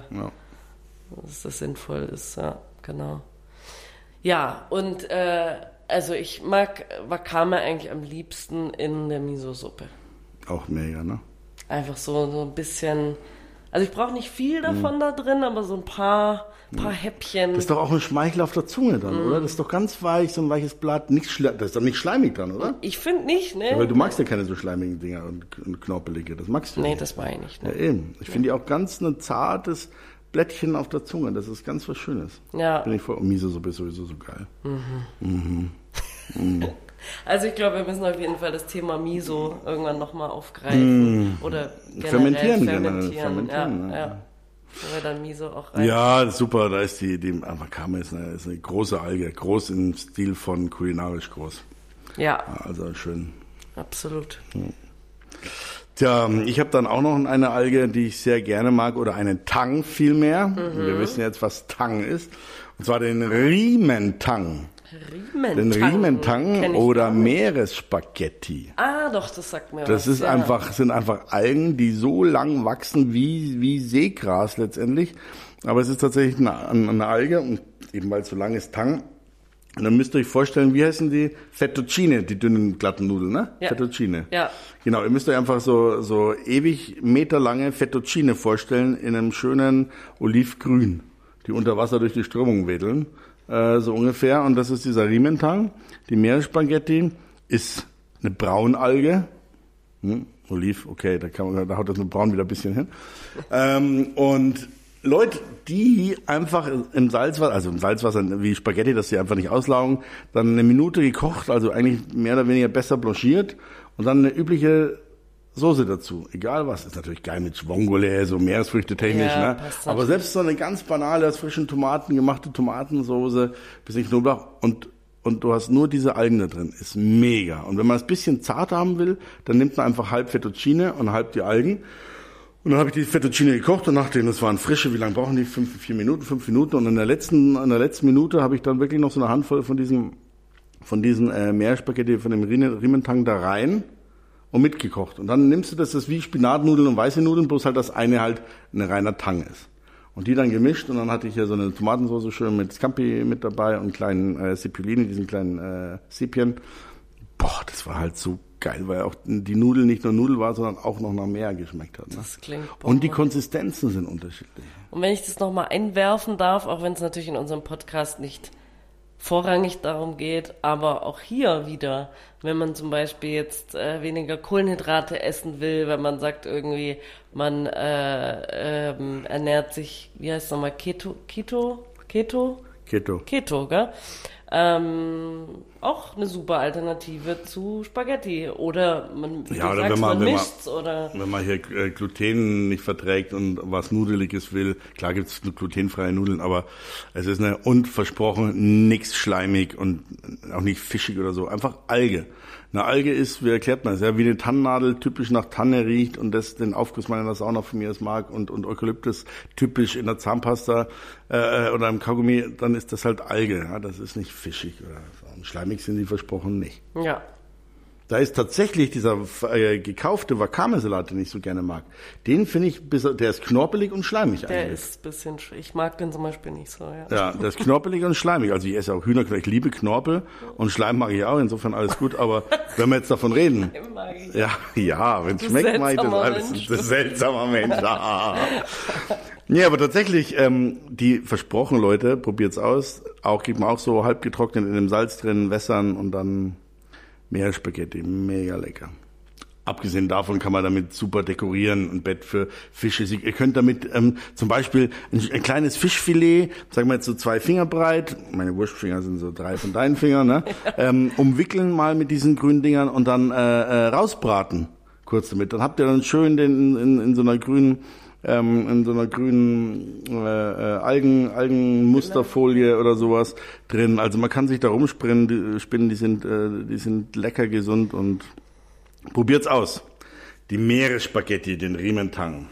sinnvoll ist. Ja, genau. Ja, und also ich mag Wakame eigentlich am liebsten in der Miso-Suppe. Auch mega, ne? Einfach so ein bisschen. Also ich brauche nicht viel davon da drin, aber so ein paar Häppchen. Das ist doch auch ein Schmeichel auf der Zunge dann, oder? Das ist doch ganz weich, so ein weiches Blatt. Das ist doch nicht schleimig dann, oder? Ich finde nicht, ne? Ja, weil du magst ja keine so schleimigen Dinger und knorpelige. Das magst du Nee, nicht. das war ich nicht. Ne? Ja, eben. Ich finde die auch ganz ein zartes Blättchen auf der Zunge. Das ist ganz was Schönes. Ja. Bin ich voll. Und Miso-Suppe ist sowieso so geil. Also ich glaube, wir müssen auf jeden Fall das Thema Miso irgendwann nochmal aufgreifen. Oder generell fermentieren. Ja. Weil dann Miso auch rein. Ja, super. Da ist die Wakame ist eine große Alge. Groß im Stil von kulinarisch groß. Ja. Also schön. Absolut. Tja, ich habe dann auch noch eine Alge, die ich sehr gerne mag, oder einen Tang vielmehr. Wir wissen jetzt, was Tang ist. Und zwar den Riementang. Den Riementang oder Meeresspaghetti. Ah, doch, das sagt mir das was. Das sind einfach Algen, die so lang wachsen wie Seegras letztendlich. Aber es ist tatsächlich eine Alge und eben weil es so lang ist, Tang. Und dann müsst ihr euch vorstellen, wie heißen die? Fettuccine, die dünnen, glatten Nudeln, ne? Ja. Fettuccine. Ja. Genau, ihr müsst euch einfach so ewig meterlange Fettuccine vorstellen in einem schönen Olivgrün, die unter Wasser durch die Strömung wedeln, so ungefähr. Und das ist dieser Riementang. Die Meeresspaghetti ist eine Braunalge. Oliv, okay, da haut das mit Braun wieder ein bisschen hin. Und Leute, die einfach im Salzwasser wie Spaghetti, dass sie einfach nicht auslaugen, dann eine Minute gekocht, also eigentlich mehr oder weniger besser blanchiert und dann eine übliche Soße dazu. Egal was, ist natürlich geil mit Vongole, so Meeresfrüchte technisch, ja, ne? Aber selbst so eine ganz banale, aus frischen Tomaten gemachte Tomatensoße, bisschen Knoblauch und du hast nur diese Algen da drin. Ist mega. Und wenn man es ein bisschen zart haben will, dann nimmt man einfach halb Fettuccine und halb die Algen. Und dann habe ich die Fettuccine gekocht und nachdem, das waren frische, wie lange brauchen die? 5 Minuten. Und in der letzten Minute habe ich dann wirklich noch so eine Handvoll von diesen Meerspaghetti, von dem Riementang da rein und mitgekocht. Und dann nimmst du das ist wie Spinatnudeln und weiße Nudeln, bloß halt das eine halt ein reiner Tang ist. Und die dann gemischt und dann hatte ich ja so eine Tomatensauce schön mit Scampi mit dabei und kleinen Seppioline, diesen kleinen Sepien. Boah, das war halt so geil, weil auch die Nudel nicht nur Nudel war, sondern auch noch nach Meer geschmeckt hat. Ne? Das klingt bombe. Und die Konsistenzen sind unterschiedlich. Und wenn ich das nochmal einwerfen darf, auch wenn es natürlich in unserem Podcast nicht vorrangig darum geht, aber auch hier wieder, wenn man zum Beispiel jetzt weniger Kohlenhydrate essen will, wenn man sagt irgendwie, man ernährt sich, wie heißt es nochmal, Keto, gell? Auch eine super Alternative zu Spaghetti. Oder man, mischt's. Wenn man hier Gluten nicht verträgt und was Nudeliges will, klar gibt's glutenfreie Nudeln, aber es ist versprochen nichts schleimig und auch nicht fischig oder so. Einfach Alge. Eine Alge ist, wie erklärt man es, ja, wie eine Tannennadel typisch nach Tanne riecht und den Aufguss meiner Sauna von mir es mag und Eukalyptus typisch in der Zahnpasta oder im Kaugummi, dann ist das halt Alge. Ja, das ist nicht fischig oder so. Und schleimig sind die versprochen nicht. Ja. Da ist tatsächlich dieser gekaufte Wakame-Salat, den ich so gerne mag. Den finde ich, der ist knorpelig und schleimig eigentlich. Der ist ein bisschen, ich mag den zum Beispiel nicht so, ja. Ja, der ist knorpelig und schleimig. Also ich esse auch Hühnerknorpel, ich liebe Knorpel und Schleim mag ich auch, insofern alles gut. Aber wenn wir jetzt davon reden. Mag ich. Ja, wenn es schmeckt, mag ich das alles. Das ist ein seltsamer Mensch. Ja, aber tatsächlich, die versprochen, Leute, probiert's aus. Kriegt man auch so halb getrocknet in dem Salz drin, wässern und dann Meeresspaghetti, mega lecker. Abgesehen davon kann man damit super dekorieren, ein Bett für Fische. Ihr könnt damit zum Beispiel ein kleines Fischfilet, sagen wir jetzt so 2 Finger breit, meine Wurstfinger sind so 3 von deinen Fingern, ne? Umwickeln mal mit diesen grünen Dingern und dann rausbraten kurz damit. Dann habt ihr dann schön in so einer grünen Algenmusterfolie oder sowas drin. Also man kann sich da rumspinnen, die sind lecker gesund und probiert's aus. Die Meeresspaghetti, den Riementang.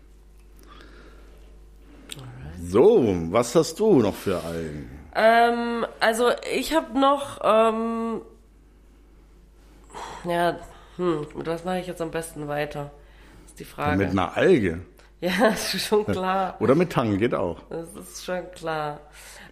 So, was hast du noch für Algen? Also ich habe noch, mit was mache ich jetzt am besten weiter? Das ist die Frage. Mit einer Alge. Ja, das ist schon klar. Oder mit Tang, geht auch. Das ist schon klar.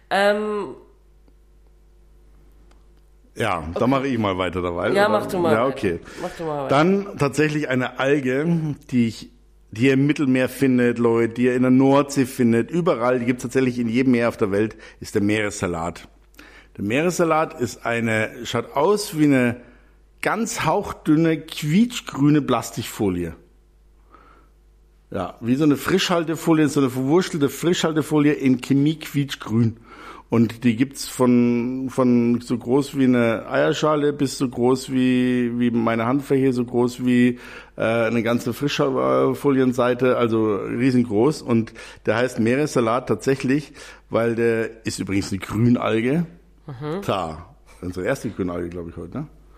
Ja, dann mache ich mal weiter dabei. Ja, mach du mal. Ja, okay. Mach du mal weiter. Dann tatsächlich eine Alge, die ihr im Mittelmeer findet, Leute, die ihr in der Nordsee findet, überall, die gibt's tatsächlich in jedem Meer auf der Welt, ist der Meeressalat. Der Meeressalat ist schaut aus wie eine ganz hauchdünne, quietschgrüne Plastikfolie. Ja, wie so eine Frischhaltefolie, so eine verwurstelte Frischhaltefolie in Chemie-quietschgrün. Und die gibt's von so groß wie eine Eierschale bis so groß wie meine Handfläche, so groß wie eine ganze Frischfolienseite, also riesengroß. Und der heißt Meeressalat tatsächlich, weil der ist übrigens eine Grünalge. Unsere erste Grünalge, glaube ich, heute, ne?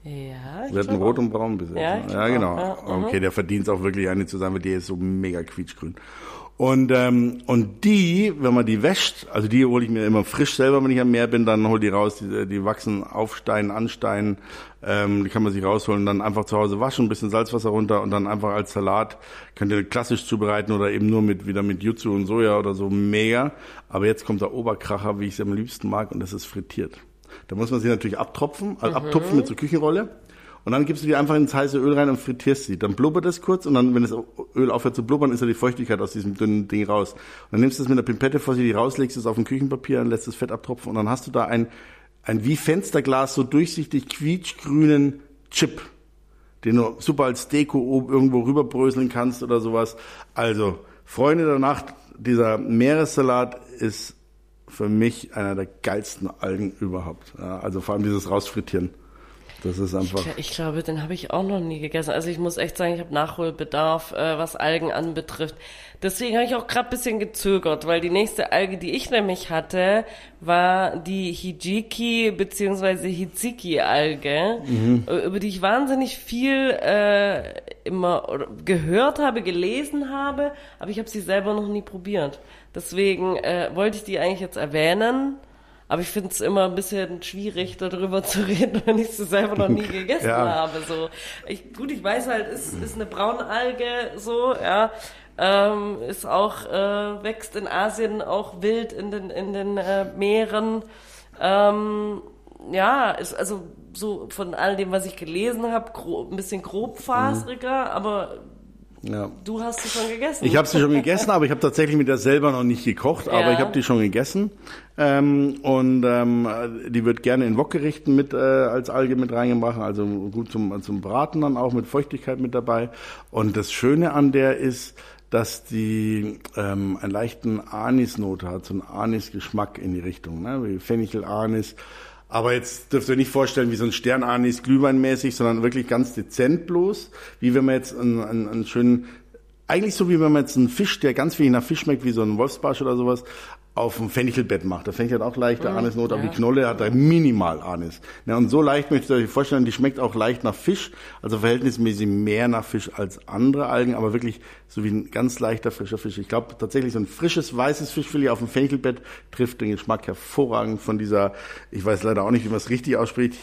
Ja, Der hat einen Rot und Braun bis jetzt. Ja, Ja, genau. ja, okay, der verdient es auch wirklich eine zu sein, weil die ist so mega quietschgrün. Und die, wenn man die wäscht, also die hole ich mir immer frisch selber, wenn ich am Meer bin, dann hol die raus, die wachsen auf Steinen, an Steinen, die kann man sich rausholen, dann einfach zu Hause waschen, ein bisschen Salzwasser runter und dann einfach als Salat, könnt ihr klassisch zubereiten oder eben nur wieder mit Jutsu und Soja oder so, mega. Aber jetzt kommt der Oberkracher, wie ich es am liebsten mag, und das ist frittiert. Da muss man sie natürlich abtupfen mit so Küchenrolle. Und dann gibst du die einfach ins heiße Öl rein und frittierst sie. Dann blubbert es kurz und dann, wenn das Öl aufhört zu blubbern, ist ja die Feuchtigkeit aus diesem dünnen Ding raus. Und dann nimmst du es mit einer Pimpette vorsichtig raus, legst es auf ein Küchenpapier und lässt das Fett abtropfen und dann hast du da ein wie Fensterglas so durchsichtig quietschgrünen Chip, den du super als Deko irgendwo rüberbröseln kannst oder sowas. Also, Freunde der Nacht, dieser Meeressalat ist für mich einer der geilsten Algen überhaupt. Ja, also vor allem dieses Rausfrittieren. Das ist einfach. Ich glaube, den habe ich auch noch nie gegessen. Also ich muss echt sagen, ich habe Nachholbedarf, was Algen anbetrifft. Deswegen habe ich auch gerade ein bisschen gezögert, weil die nächste Alge, die ich nämlich hatte, war die Hijiki bzw. Hiziki-Alge, über die ich wahnsinnig viel immer gehört habe, gelesen habe, aber ich habe sie selber noch nie probiert. Deswegen wollte ich die eigentlich jetzt erwähnen. Aber ich finde es immer ein bisschen schwierig, darüber zu reden, wenn ich sie selber noch nie gegessen habe. So, ich weiß halt, ist eine Braunalge, so, ja, ist auch wächst in Asien auch wild in den Meeren. Ja, ist also so von all dem, was ich gelesen habe, ein bisschen grobfaseriger, aber ja. Du hast sie schon gegessen. Ich habe sie schon gegessen, aber ich habe tatsächlich mit der selber noch nicht gekocht, aber ich habe die schon gegessen. Die wird gerne in Wokgerichten mit als Alge mit reingemacht, also gut zum Braten dann auch mit Feuchtigkeit mit dabei. Und das Schöne an der ist, dass die einen leichten Anisnote hat, so einen Anisgeschmack in die Richtung, ne? Wie Fenchel, Anis. Aber jetzt dürft ihr nicht vorstellen, wie so ein Sternanis glühweinmäßig, sondern wirklich ganz dezent bloß. Wie wenn man jetzt einen schönen, eigentlich so wie wenn man jetzt einen Fisch, der ganz wenig nach Fisch schmeckt, wie so ein Wolfsbarsch oder sowas, auf dem Fenchelbett macht. Der Fenchel hat auch leichte Anisnote, aber die Knolle hat da minimal Anis. Ja, und so leicht möchtet ihr euch vorstellen, die schmeckt auch leicht nach Fisch, also verhältnismäßig mehr nach Fisch als andere Algen, aber wirklich so wie ein ganz leichter, frischer Fisch. Ich glaube tatsächlich, so ein frisches, weißes Fischfilet auf dem Fenchelbett trifft den Geschmack hervorragend von dieser, ich weiß leider auch nicht, wie man es richtig ausspricht,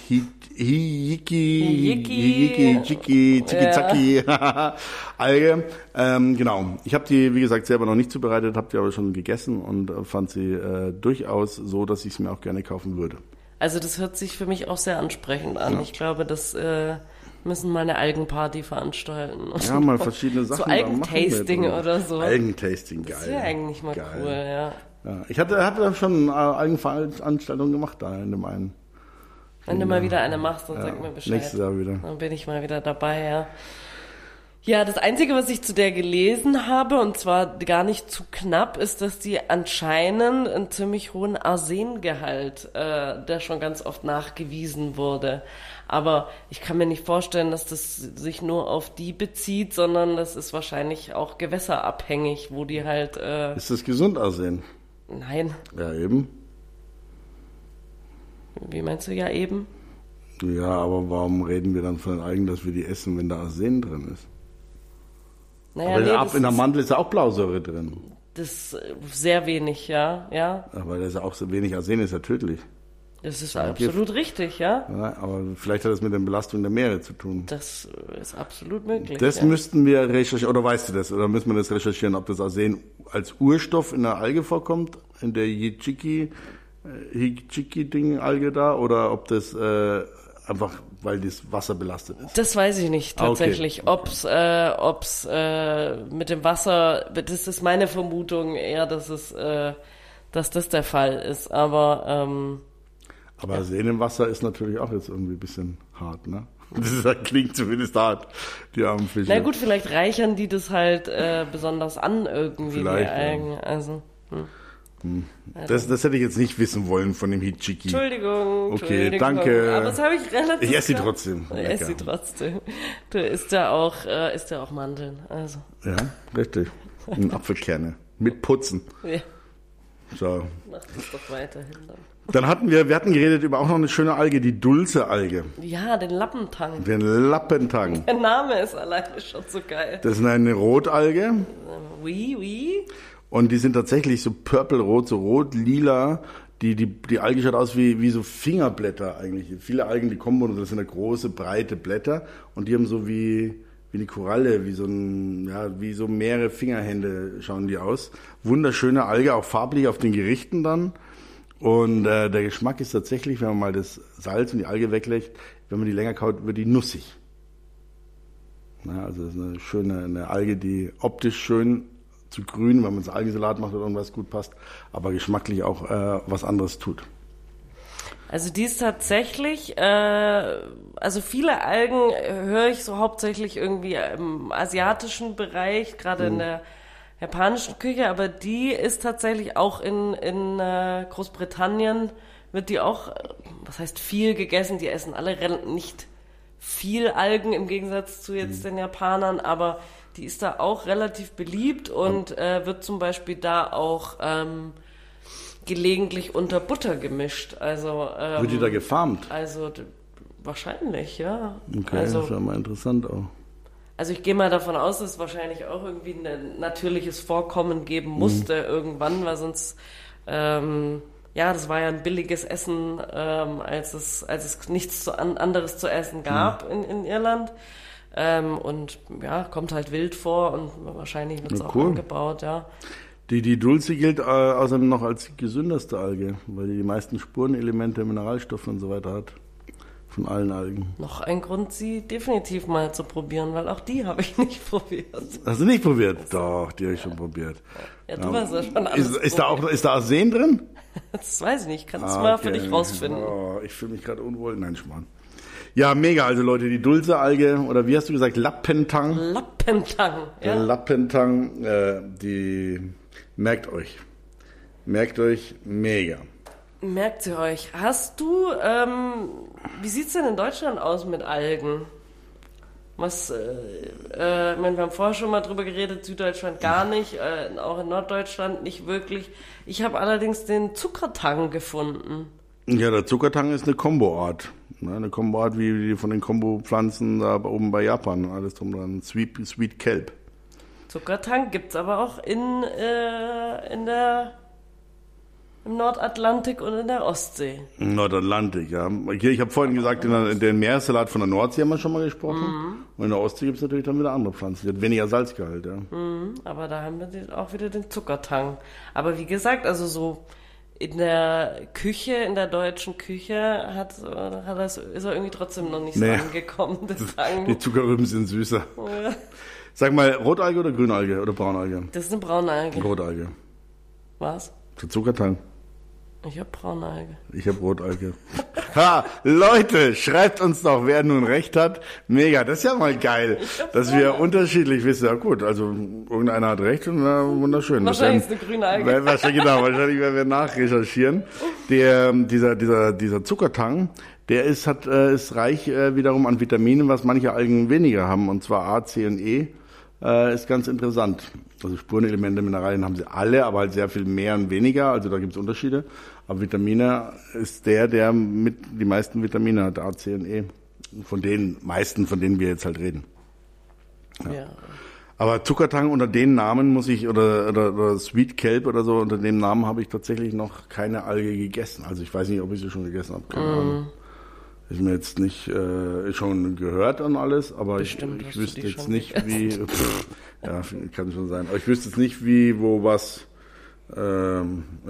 Chiki Alge. Genau. Ich habe die, wie gesagt, selber noch nicht zubereitet, habe die aber schon gegessen und fand sie durchaus so, dass ich es mir auch gerne kaufen würde. Also das hört sich für mich auch sehr ansprechend an. Ja. Ich glaube, das müssen mal eine Algenparty veranstalten. Ja, mal verschiedene Sachen. So Algentasting oder so. Algentasting, geil. Das wäre eigentlich mal cool, ja. Ich hatte schon Algenveranstaltungen gemacht da in dem einen. Wenn du mal wieder eine machst, dann sag mir Bescheid. Nächstes Jahr wieder. Dann bin ich mal wieder dabei, ja. Ja, das Einzige, was ich zu der gelesen habe, und zwar gar nicht zu knapp, ist, dass die anscheinend einen ziemlich hohen Arsengehalt, der schon ganz oft nachgewiesen wurde. Aber ich kann mir nicht vorstellen, dass das sich nur auf die bezieht, sondern das ist wahrscheinlich auch gewässerabhängig, wo die halt... Ist das gesund, Arsen? Nein. Ja, eben. Wie meinst du, ja eben? Ja, aber warum reden wir dann von den Algen, dass wir die essen, wenn da Arsen drin ist? Naja, aber in der Mandel ist ja auch Blausäure drin. Das ist sehr wenig, ja. Aber da ist ja auch so wenig Arsen, ist ja tödlich. Das ist absolut richtig, ja. Aber vielleicht hat das mit den Belastungen der Meere zu tun. Das ist absolut möglich. Das müssten wir recherchieren, oder weißt du das, oder müssen wir das recherchieren, ob das Arsen als Urstoff in der Alge vorkommt, in der Hijiki-Ding-Alge da, oder ob das einfach, weil das Wasser belastet ist? Das weiß ich nicht tatsächlich. Okay. Ob's mit dem Wasser, das ist meine Vermutung eher, dass das der Fall ist. Aber Arsen im Wasser ist natürlich auch jetzt irgendwie ein bisschen hart, ne? Das klingt zumindest hart, die armen Fische. Na gut, vielleicht reichern die das halt besonders an irgendwie, vielleicht, die Algen. Ja. Also, Das hätte ich jetzt nicht wissen wollen von dem Hijiki. Entschuldigung. Okay, danke. Aber das habe ich relativ... Ich esse sie trotzdem. Ich esse sie trotzdem. Du isst ja auch Mandeln. Also. Ja, richtig. Und Apfelkerne. Mit Putzen. Ja. So. Mach das doch weiterhin dann. Dann hatten wir hatten geredet über auch noch eine schöne Alge, die Dulce-Alge. Ja, den Lappentang. Den Lappentang. Der Name ist alleine schon so geil. Das ist eine Rotalge. Oui, oui. Und die sind tatsächlich so purple-rot, so rot-lila. Die Alge schaut aus wie so Fingerblätter eigentlich. Viele Algen, die kommen, das sind ja große, breite Blätter. Und die haben so wie eine Koralle, wie so mehrere Fingerhände schauen die aus. Wunderschöne Alge, auch farblich auf den Gerichten dann. Und der Geschmack ist tatsächlich, wenn man mal das Salz und die Alge weglässt, wenn man die länger kaut, wird die nussig. Ja, also das ist eine Alge, die optisch schön zu grün, wenn man es Algensalat macht oder irgendwas gut passt, aber geschmacklich auch was anderes tut. Also die ist tatsächlich, also viele Algen höre ich so hauptsächlich irgendwie im asiatischen Bereich, gerade in der japanischen Küche, aber die ist tatsächlich auch in Großbritannien, wird die auch, was heißt viel gegessen, die essen alle nicht viel Algen im Gegensatz zu jetzt den Japanern, aber die ist da auch relativ beliebt und wird zum Beispiel da auch gelegentlich unter Butter gemischt. Also wird die da gefarmt? Also wahrscheinlich, ja. Okay, also, das ist ja mal interessant auch. Also ich gehe mal davon aus, dass es wahrscheinlich auch irgendwie ein natürliches Vorkommen geben musste irgendwann, weil sonst, das war ja ein billiges Essen, als es nichts anderes zu essen gab in Irland. Und ja, kommt halt wild vor und wahrscheinlich wird es auch angebaut, ja. Die Dulce gilt außerdem noch als gesünderste Alge, weil die meisten Spurenelemente, Mineralstoffe und so weiter hat. Von allen Algen. Noch ein Grund, sie definitiv mal zu probieren, weil auch die habe ich nicht probiert. Hast du nicht probiert? Doch, die habe ich schon probiert. Ja, du hast ja schon alles ist da Arsen drin? Das weiß ich nicht. Kannst du mal für dich rausfinden. Oh, ich fühle mich gerade unwohl. Nein, Schmarrn. Ja, mega. Also Leute, die Dulce-Alge, oder wie hast du gesagt, Lappentang? Lappentang, ja. Der Lappentang, die merkt euch, mega. Merkt sie euch. Hast du, wie sieht's denn in Deutschland aus mit Algen? Wir haben vorher schon mal drüber geredet, Süddeutschland gar nicht, auch in Norddeutschland nicht wirklich. Ich habe allerdings den Zuckertang gefunden. Ja, der Zuckertang ist eine Komboart. Ne? Eine Komboart wie die von den Kombo-Pflanzen da oben bei Japan. Alles drum dran. Sweet Kelp. Zuckertang gibt's aber auch im Nordatlantik und in der Ostsee. Im Nordatlantik, ja. Ich habe vorhin gesagt, in den Meeressalat von der Nordsee haben wir schon mal gesprochen. Und in der Ostsee gibt es natürlich dann wieder andere Pflanzen. Die hat weniger Salzgehalt, ja. Aber da haben wir auch wieder den Zuckertang. Aber wie gesagt, also so in der Küche, in der deutschen Küche ist er irgendwie trotzdem noch nicht so angekommen. Die Zuckerrüben sind süßer. Ja. Sag mal, Rotalge oder Grünalge oder Braunalge? Das ist eine Braunalge. Rotalge. Was? Der Zuckertang. Ich habe Braunalge. Ich habe Rotalge. Ha, Leute, schreibt uns doch, wer nun recht hat. Mega, das ist ja mal geil, dass wir unterschiedlich wissen. Ja gut, also irgendeiner hat recht und wunderschön. Wahrscheinlich ist eine grüne Alge. Wahrscheinlich werden wir nachrecherchieren. Dieser Zuckertang, der ist reich wiederum an Vitaminen, was manche Algen weniger haben, und zwar A, C und E. Ist ganz interessant. Also Spurenelemente, Mineralien haben sie alle, aber halt sehr viel mehr und weniger. Also da gibt es Unterschiede. Aber Vitamine ist der mit die meisten Vitamine hat, A, C und E. Von den meisten, von denen wir jetzt halt reden. Ja. Aber Zuckertang unter den Namen oder Sweet Kelp oder so, unter dem Namen habe ich tatsächlich noch keine Alge gegessen. Also ich weiß nicht, ob ich sie schon gegessen habe. Keine Ahnung. Ist mir jetzt nicht schon gehört an alles, aber ich wüsste jetzt nicht, wie. Ja, kann schon sein. Aber ich wüsste jetzt nicht, wie, wo, was. Ja.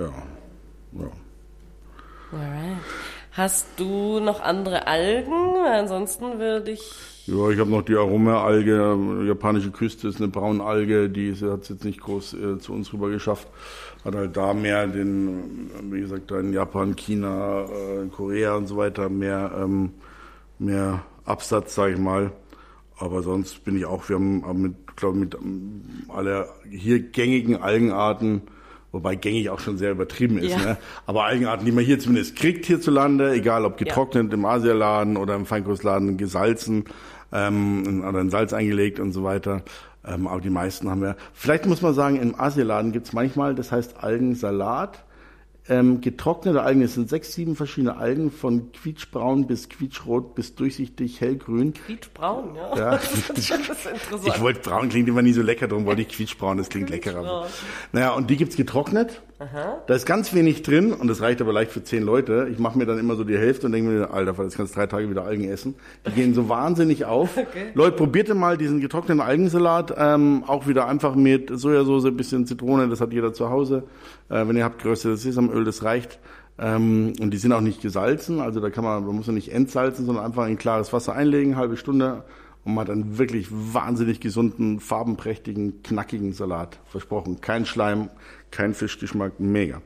Alright. Hast du noch andere Algen? Ansonsten würde ich. Ja, ich habe noch die Aroma-Alge, japanische Küste ist eine Braunalge, die hat es jetzt nicht groß zu uns rüber geschafft. Hat halt da mehr wie gesagt, in Japan, China, Korea und so weiter, mehr Absatz, sage ich mal. Aber sonst bin ich auch, wir haben mit alle hier gängigen Algenarten, wobei gängig auch schon sehr übertrieben ist, ne? Aber Algenarten, die man hier zumindest kriegt hierzulande, egal ob getrocknet im Asialaden oder im Feinkostladen, gesalzen oder in Salz eingelegt und so weiter. Aber die meisten haben wir. Vielleicht muss man sagen, im Asialaden gibt's manchmal, das heißt Algensalat. getrocknete Algen. Es sind 6, 7 verschiedene Algen, von quietschbraun bis quietschrot bis durchsichtig hellgrün. Quietschbraun, ja. Das ist interessant. Ich wollte braun, klingt immer nie so lecker, darum wollte ich quietschbraun, das klingt leckerer. Naja, und die gibt's getrocknet. Aha. Da ist ganz wenig drin und das reicht aber leicht für 10 Leute. Ich mache mir dann immer so die Hälfte und denke mir, Alter, jetzt kannst du 3 Tage wieder Algen essen. Die gehen so wahnsinnig auf. Okay. Leute, probiert mal diesen getrockneten Algensalat, auch wieder einfach mit Sojasauce, ein bisschen Zitrone, das hat jeder zu Hause. Wenn ihr habt geröstetes Sesamöl, das reicht. Und die sind auch nicht gesalzen, also man muss ja nicht entsalzen, sondern einfach in klares Wasser einlegen, halbe Stunde. Und man hat einen wirklich wahnsinnig gesunden, farbenprächtigen, knackigen Salat. Versprochen. Kein Schleim, kein Fischgeschmack, mega.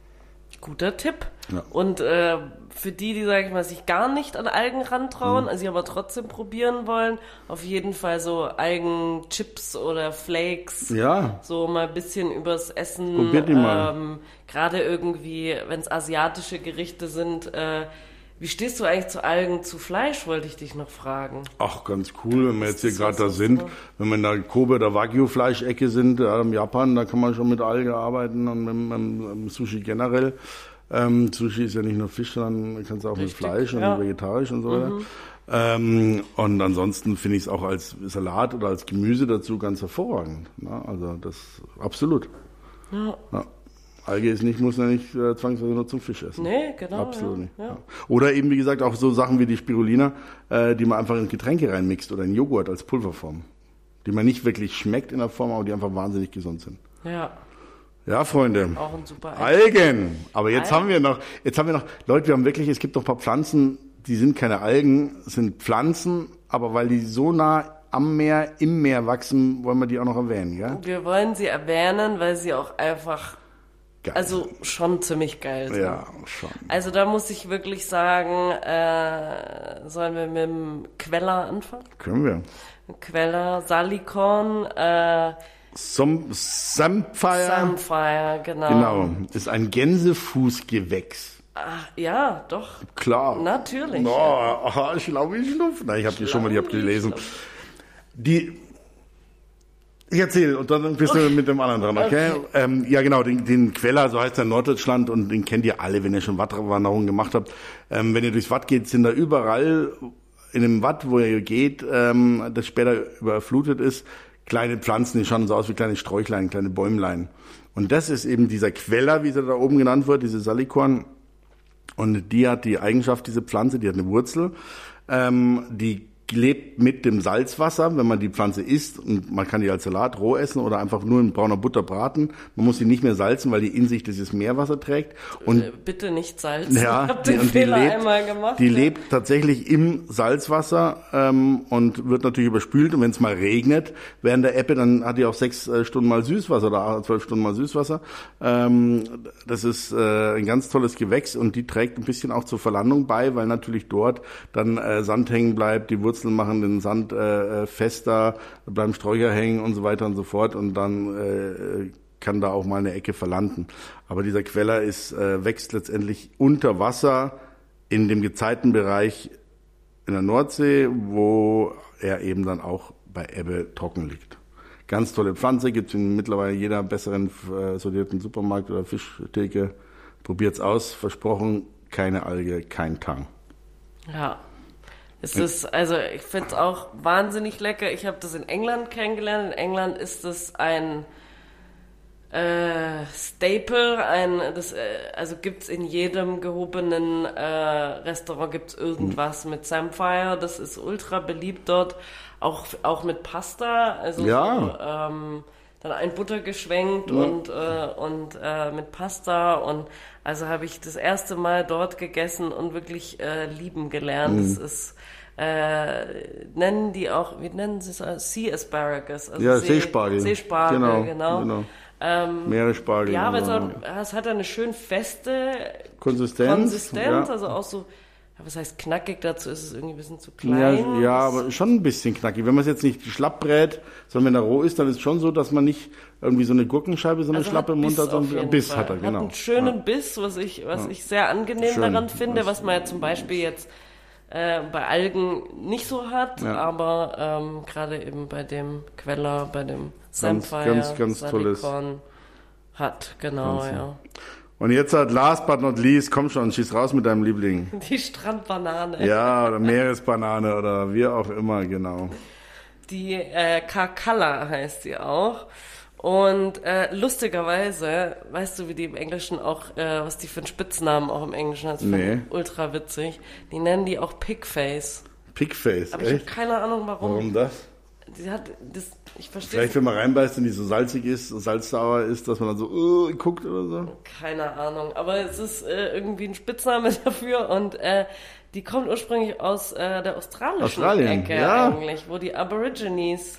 Guter Tipp. Ja. Und für die, sag ich mal, sich gar nicht an Algen rantrauen, also aber trotzdem probieren wollen, auf jeden Fall so Algenchips oder Flakes. Ja. So mal ein bisschen übers Essen. Probiert die mal. Gerade irgendwie, wenn es asiatische Gerichte sind, wie stehst du eigentlich zu Algen, zu Fleisch, wollte ich dich noch fragen. Ach, ganz cool, wenn wir jetzt hier gerade da sind. Wenn wir in der Kobe oder Wagyu-Fleischecke sind, in Japan, da kann man schon mit Algen arbeiten und mit Sushi generell. Sushi ist ja nicht nur Fisch, sondern kannst du auch mit Fleisch und vegetarisch und so weiter. Und ansonsten finde ich es auch als Salat oder als Gemüse dazu ganz hervorragend. Na, also das absolut. Ja. Alge muss man nicht zwangsweise nur zum Fisch essen. Nee, genau. Absolut nicht. Ja. Oder eben, wie gesagt, auch so Sachen wie die Spirulina, die man einfach in Getränke reinmixt oder in Joghurt als Pulverform. Die man nicht wirklich schmeckt in der Form, aber die einfach wahnsinnig gesund sind. Ja. Ja, Freunde. Auch ein super Algen. Aber jetzt haben wir noch, Leute, es gibt noch ein paar Pflanzen, die sind keine Algen, sind Pflanzen, aber weil die so nah am Meer, im Meer wachsen, wollen wir die auch noch erwähnen, ja? Wir wollen sie erwähnen, weil sie auch einfach also schon ziemlich geil sind. Ja, schon. Also da muss ich wirklich sagen, sollen wir mit dem Queller anfangen? Können wir. Queller, Salikorn, Samphire, genau. Genau, ist ein Gänsefußgewächs. Ach, ja, doch. Klar. Natürlich. No, aha, Schlaubi-Schlumpf. Nein, ich habe die schon mal, gelesen. Ich erzähle und dann bist du mit dem anderen dran, okay? Ja genau, den Queller, so heißt er in Norddeutschland und den kennt ihr alle, wenn ihr schon Wattwanderungen gemacht habt. Wenn ihr durchs Watt geht, sind da überall in dem Watt, wo ihr geht, das später überflutet ist, kleine Pflanzen, die schauen so aus wie kleine Sträuchlein, kleine Bäumlein. Und das ist eben dieser Queller, wie sie da oben genannt wird, diese Salikorn. Und die hat die Eigenschaft, diese Pflanze, die hat eine Wurzel, die lebt mit dem Salzwasser, wenn man die Pflanze isst, und man kann die als Salat roh essen oder einfach nur in brauner Butter braten. Man muss sie nicht mehr salzen, weil die in sich dieses Meerwasser trägt. Und bitte nicht salzen. Ja, ich habe den Fehler einmal gemacht. Die lebt tatsächlich im Salzwasser und wird natürlich überspült. Und wenn es mal regnet während der Ebbe, dann hat die auch 6 Stunden mal Süßwasser oder 12 Stunden mal Süßwasser. Das ist ein ganz tolles Gewächs und die trägt ein bisschen auch zur Verlandung bei, weil natürlich dort dann Sand hängen bleibt, die Wurzeln machen den Sand fester, bleiben Sträucher hängen und so weiter und so fort und dann kann da auch mal eine Ecke verlanden. Aber dieser Queller wächst letztendlich unter Wasser in dem Gezeitenbereich in der Nordsee, wo er eben dann auch bei Ebbe trocken liegt. Ganz tolle Pflanze, gibt es in mittlerweile jeder besseren sortierten Supermarkt oder Fischtheke. Probiert's aus, versprochen, keine Alge, kein Tang. Ja. Es ist, also ich finde es auch wahnsinnig lecker. Ich habe das in England kennengelernt. In England ist es ein Staple, also gibt's in jedem gehobenen Restaurant gibt's irgendwas mit Samphire. Das ist ultra beliebt dort, auch mit Pasta. Also ja. Dann ein Butter geschwenkt und mit Pasta und also habe ich das erste Mal dort gegessen und wirklich lieben gelernt. Das ist nennen sie es Sea Asparagus. Also ja, Seespargel. Seespargel, genau. Meeresspargel. Ja, aber es hat eine schön feste Konsistenz, ja. Also auch so, was heißt knackig, dazu ist es irgendwie ein bisschen zu klein. Ja, aber schon ein bisschen knackig. Wenn man es jetzt nicht schlapp brät, sondern wenn er roh ist, dann ist es schon so, dass man nicht irgendwie so eine Gurkenscheibe, so eine Schlappe im Mund hat, sondern einen Biss hat er, genau. Hat einen schönen Biss, was ich sehr angenehm daran finde, was man ja zum Beispiel jetzt bei Algen nicht so hat, aber gerade eben bei dem Queller, bei dem Samphire, ganz tolles hat, genau, ja. Und jetzt hat last but not least, komm schon, schieß raus mit deinem Liebling. Die Strandbanane. Ja, oder Meeresbanane oder wie auch immer, genau. Die Kakala heißt sie auch. Und lustigerweise, weißt du, wie die im Englischen auch, was die für einen Spitznamen auch im Englischen hat? Nee. Ultra witzig. Die nennen die auch Pigface. Pigface, Aber ich habe keine Ahnung, warum. Warum das? Sie hat das, ich verstehe. Vielleicht, wenn man reinbeißt und die so salzig ist, salzsauer ist, dass man dann so guckt oder so? Keine Ahnung, aber es ist irgendwie ein Spitzname dafür und die kommt ursprünglich aus der australischen Ecke ja. eigentlich, wo die Aborigines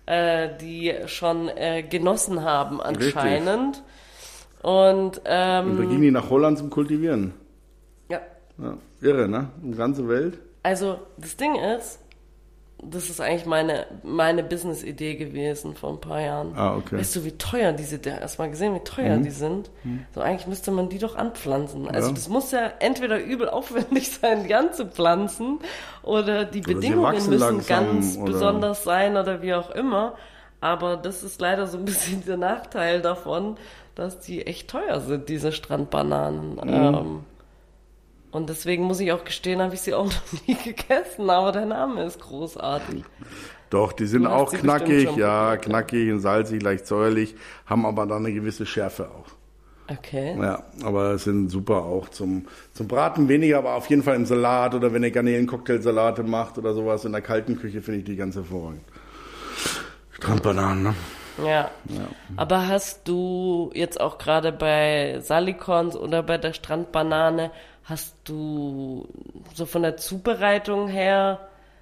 die schon genossen haben anscheinend. Richtig. Und da gingen die nach Holland zum Kultivieren. Ja. Irre, ne? Die ganze Welt. Also das Ding ist, das ist eigentlich meine Business-Idee gewesen vor ein paar Jahren. Ah, okay. Weißt du, wie teuer hast mal gesehen, wie teuer die sind? So, eigentlich müsste man die doch anpflanzen. Also das muss ja entweder übel aufwendig sein, die anzupflanzen, oder die Bedingungen müssen ganz besonders sein oder wie auch immer. Aber das ist leider so ein bisschen der Nachteil davon, dass die echt teuer sind, diese Strandbananen. Und deswegen muss ich auch gestehen, habe ich sie auch noch nie gegessen, aber der Name ist großartig. Doch, die sind auch knackig, knackig und salzig, leicht säuerlich, haben aber dann eine gewisse Schärfe auch. Okay. Ja, aber sind super auch zum Braten, weniger, aber auf jeden Fall im Salat oder wenn ihr Garnelen-Cocktailsalate macht oder sowas in der kalten Küche, finde ich die ganz hervorragend. Strandbananen, ne? Ja. Aber hast du jetzt auch gerade bei Salicons oder bei der Strandbanane, hast du so von der Zubereitung her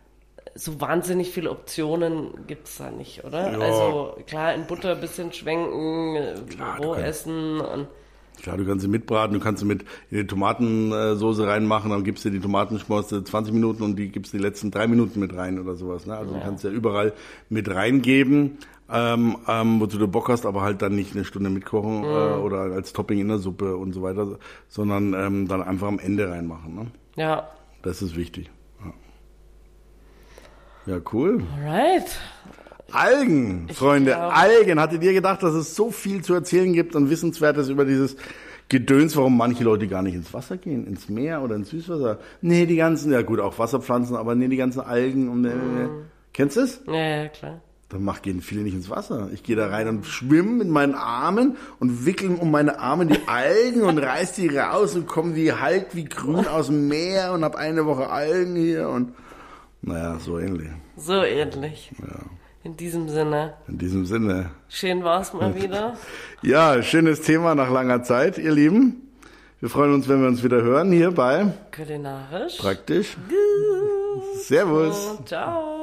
so wahnsinnig viele Optionen gibt's da nicht, oder? Ja. Also klar, in Butter ein bisschen schwenken, roh essen und... Klar, du kannst sie mitbraten, du kannst sie mit in die Tomatensoße reinmachen, dann gibst du die Tomatenschmorste 20 Minuten und die gibst die letzten 3 Minuten mit rein oder sowas. Ne? Also du kannst ja überall mit reingeben, wozu du Bock hast, aber halt dann nicht eine Stunde mitkochen oder als Topping in der Suppe und so weiter, sondern dann einfach am Ende reinmachen. Ne? Ja. Das ist wichtig. Ja, cool. Alright. Algen, Freunde, Algen. Hattet ihr gedacht, dass es so viel zu erzählen gibt und Wissenswertes über dieses Gedöns, warum manche Leute gar nicht ins Wasser gehen, ins Meer oder ins Süßwasser? Nee, die ganzen, ja gut, auch Wasserpflanzen, aber nee, die ganzen Algen. Kennst du es? Ja, klar. Dann gehen viele nicht ins Wasser. Ich gehe da rein und schwimme mit meinen Armen und wickel um meine Arme die Algen und reiß die raus und komme wie grün aus dem Meer und hab eine Woche Algen hier und naja, so ähnlich. So ähnlich. Ja. In diesem Sinne. Schön war's mal wieder. Ja, schönes Thema nach langer Zeit, ihr Lieben. Wir freuen uns, wenn wir uns wieder hören hier bei Kulinarisch. Praktisch. Servus. Ciao.